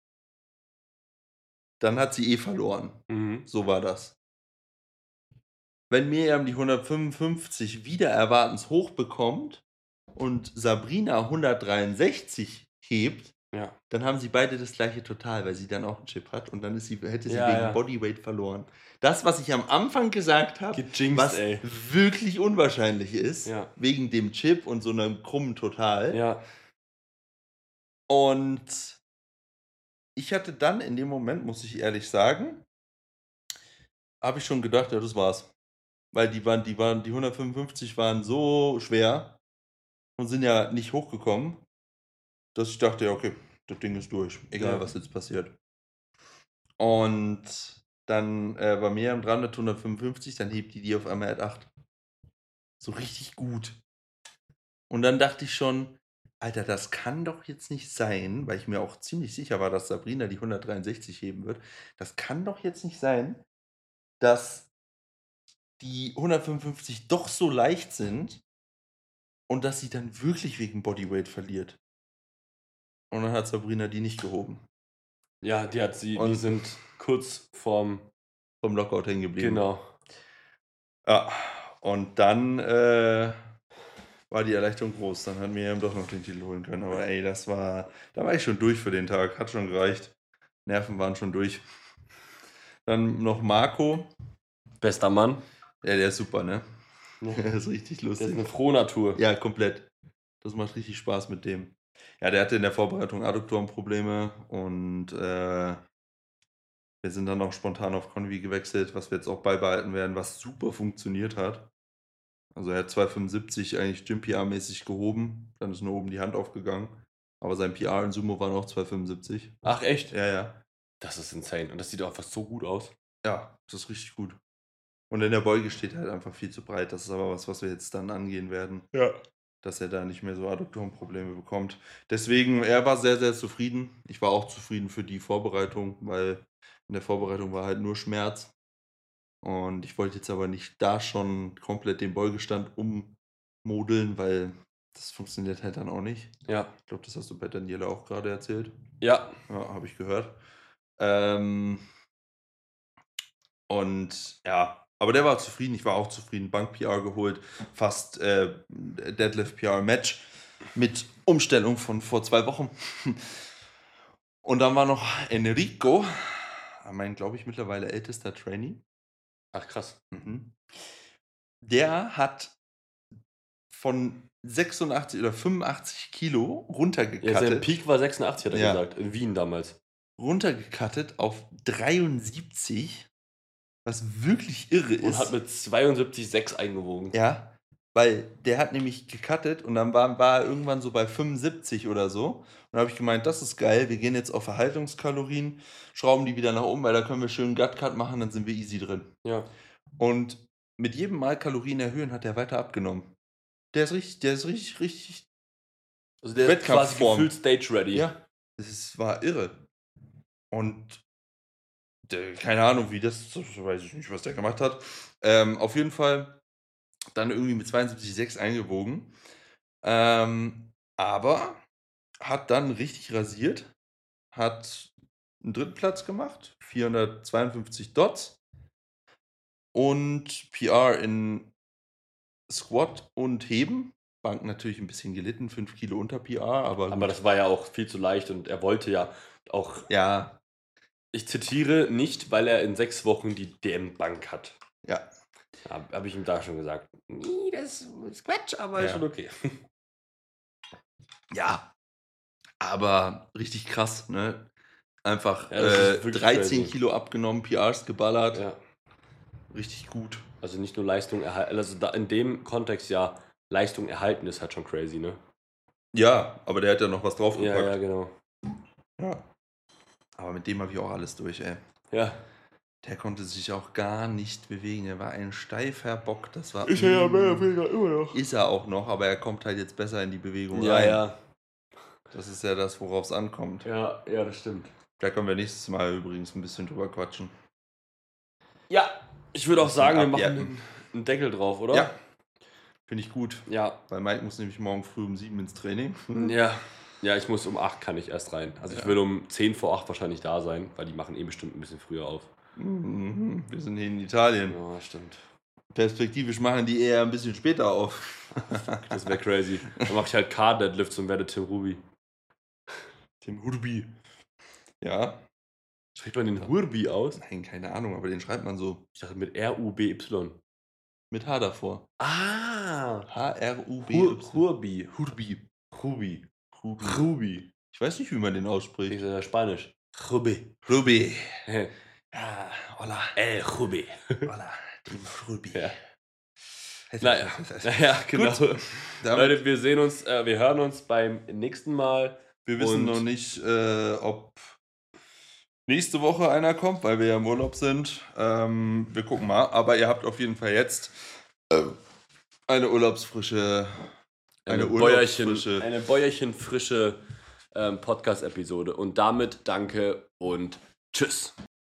dann hat sie eh verloren. Mhm. So war das. Wenn Miriam die hundertfünfundfünfzig wieder erwartens hochbekommt und Sabrina hundertdreiundsechzig hebt, Ja. dann haben sie beide das gleiche Total, weil sie dann auch einen Chip hat und dann ist sie, hätte sie Ja, wegen ja. Bodyweight verloren. Das, was ich am Anfang gesagt habe, Gejinxt, was ey. wirklich unwahrscheinlich ist, Ja. wegen dem Chip und so einem krummen Total. Ja. Und ich hatte dann in dem Moment, muss ich ehrlich sagen, habe ich schon gedacht, ja, das war's. Weil die waren, die waren, die hundertfünfundfünfzig waren so schwer und sind ja nicht hochgekommen, dass ich dachte, ja, okay, das Ding ist durch, egal Ja. was jetzt passiert. Und dann äh, war Miriam dran mit hundertfünfundfünfzig, dann hebt die die auf einmal at acht. So richtig gut. Und dann dachte ich schon, Alter, das kann doch jetzt nicht sein, weil ich mir auch ziemlich sicher war, dass Sabrina die hundertdreiundsechzig heben wird. Das kann doch jetzt nicht sein, dass die hundertfünfundfünfzig doch so leicht sind und dass sie dann wirklich wegen Bodyweight verliert. Und dann hat Sabrina die nicht gehoben. Ja, die hat sie, Und- die sind kurz vorm, Vom Lockout hängen geblieben. genau. Ja, und dann äh, war die Erleichterung groß. Dann hat Miriam doch noch den Titel holen können. Aber ey, das war, da war ich schon durch für den Tag. Hat schon gereicht. Nerven waren schon durch. Dann noch Marco. Bester Mann. Ja, der ist super, ne? Ja. Der ist richtig Der ist lustig. eine frohe Natur. Ja, komplett. Das macht richtig Spaß mit dem. Ja, der hatte in der Vorbereitung Adduktorenprobleme und äh, wir sind dann auch spontan auf Convi gewechselt, was wir jetzt auch beibehalten werden, was super funktioniert hat. Also er hat zweihundertfünfundsiebzig eigentlich Gym-P R-mäßig gehoben, dann ist nur oben die Hand aufgegangen. Aber sein P R in Sumo war noch zweihundertfünfundsiebzig. Ach, echt? Ja, ja. Das ist insane. Und das sieht auch einfach so gut aus. Ja, das ist richtig gut. Und in der Beuge steht er halt einfach viel zu breit. Das ist aber was, was wir jetzt dann angehen werden. Ja. Dass er da nicht mehr so Adduktorenprobleme bekommt. Deswegen, er war sehr, sehr zufrieden. Ich war auch zufrieden für die Vorbereitung, weil in der Vorbereitung war halt nur Schmerz. Und ich wollte jetzt aber nicht da schon komplett den Beugestand ummodeln, weil das funktioniert halt dann auch nicht. Ja. Ich glaube, das hast du bei Daniela auch gerade erzählt. Ja. Ja, habe ich gehört. Ähm, und ja, aber der war zufrieden, ich war auch zufrieden. Bank-P R geholt, fast äh, Deadlift-P R-Match mit Umstellung von vor zwei Wochen. Und dann war noch Enrico, mein, glaube ich, mittlerweile ältester Trainee. Ach, krass. Mhm. Der hat von sechsundachtzig oder fünfundachtzig Kilo Ja, sein runtergekattet, Peak war sechsundachtzig, hat er Ja. gesagt. In Wien damals. runtergekattet auf dreiundsiebzig, was wirklich irre ist. Und hat mit zweiundsiebzig Komma sechs eingewogen. Ja, Weil der hat nämlich gecuttet und dann war, war er irgendwann so bei fünfundsiebzig oder so. Und dann habe ich gemeint, das ist geil, wir gehen jetzt auf Erhaltungskalorien, schrauben die wieder nach oben, weil da können wir schön einen Gut-Cut machen, dann sind wir easy drin. Ja. Und mit jedem Mal Kalorien erhöhen hat er weiter abgenommen. Der ist richtig, der ist richtig, richtig. Also der ist quasi Wettkampfform. gefühlt stage-ready. Ja, das ist, war irre. Und der, keine Ahnung, wie das, das weiß ich nicht, was der gemacht hat. Ähm, auf jeden Fall dann irgendwie mit zweiundsiebzig Komma sechs eingewogen. Ähm, aber hat dann richtig rasiert, hat einen dritten Platz gemacht, vierhundertzweiundfünfzig Dots und P R in Squat und Heben. Bank natürlich ein bisschen gelitten, fünf Kilo unter P R, aber Aber gut. das war ja auch viel zu leicht und er wollte ja auch, Ja, ich zitiere, nicht, weil er in sechs Wochen die D M-Bank hat. ja, Habe hab ich ihm da schon gesagt. Nee, das ist Quatsch, aber ist Ja. schon okay. ja. Aber richtig krass, ne? Einfach Ja, das ist äh, wirklich dreizehn crazy. Kilo abgenommen, P Rs geballert. Ja. Richtig gut. Also nicht nur Leistung erhalten, also da in dem Kontext ja, Leistung erhalten ist halt schon crazy, ne? Ja, aber der hat ja noch was Ja, draufgepackt. ja, genau. Ja. Aber mit dem habe ich auch alles durch, ey. Ja. Der konnte sich auch gar nicht bewegen. Er war ein steifer Bock. Das war. Ist er ja mehr oder weniger immer noch. Ist er auch noch, aber er kommt halt jetzt besser in die Bewegung Ja, rein. ja. Das ist ja das, worauf es ankommt. Ja, ja, das stimmt. Da können wir nächstes Mal übrigens ein bisschen drüber quatschen. Ja, ich würde auch Bisschen sagen, wir machen abjacken. einen, einen Deckel drauf, oder? Ja. Finde ich gut. Ja. Weil Mike muss nämlich morgen früh um sieben ins Training. Ja. Ja, ich muss um acht kann ich erst rein. Also ich Ja. will um zehn vor acht wahrscheinlich da sein, weil die machen eh bestimmt ein bisschen früher auf. Mhm. Wir sind hier in Italien. Ja, stimmt. Perspektivisch machen die eher ein bisschen später auf. Das wäre crazy. Dann mache ich halt Car-Deadlifts und werde Tim Ruby. Tim Hurbi. Ja. Spricht man den Hurbi aus? Nein, keine Ahnung, aber den schreibt man so. Ich dachte mit R U B Y. Mit H davor. Ah! H R U B Hur Y. Hurbi. Hurbi. Rubi. Rubi. Rubi. Ich weiß nicht, wie man den Ich ausspricht. sage Spanisch. Rubi. Rubi. Hey. Ja, hola. El Rubi. Hola. Tim Rubi. Ja. Naja, ja, genau. Gut. Damit, Leute, wir sehen uns, äh, wir hören uns beim nächsten Mal. wir wissen und- noch nicht, äh, ob nächste Woche einer kommt, weil wir ja im Urlaub sind. Ähm, wir gucken mal. Aber ihr habt auf jeden Fall jetzt äh, eine urlaubsfrische, Eine, eine Bäuerchen, urlaubsfrische. eine Bäuerchen-frische ähm, Podcast-Episode. Und damit danke und tschüss.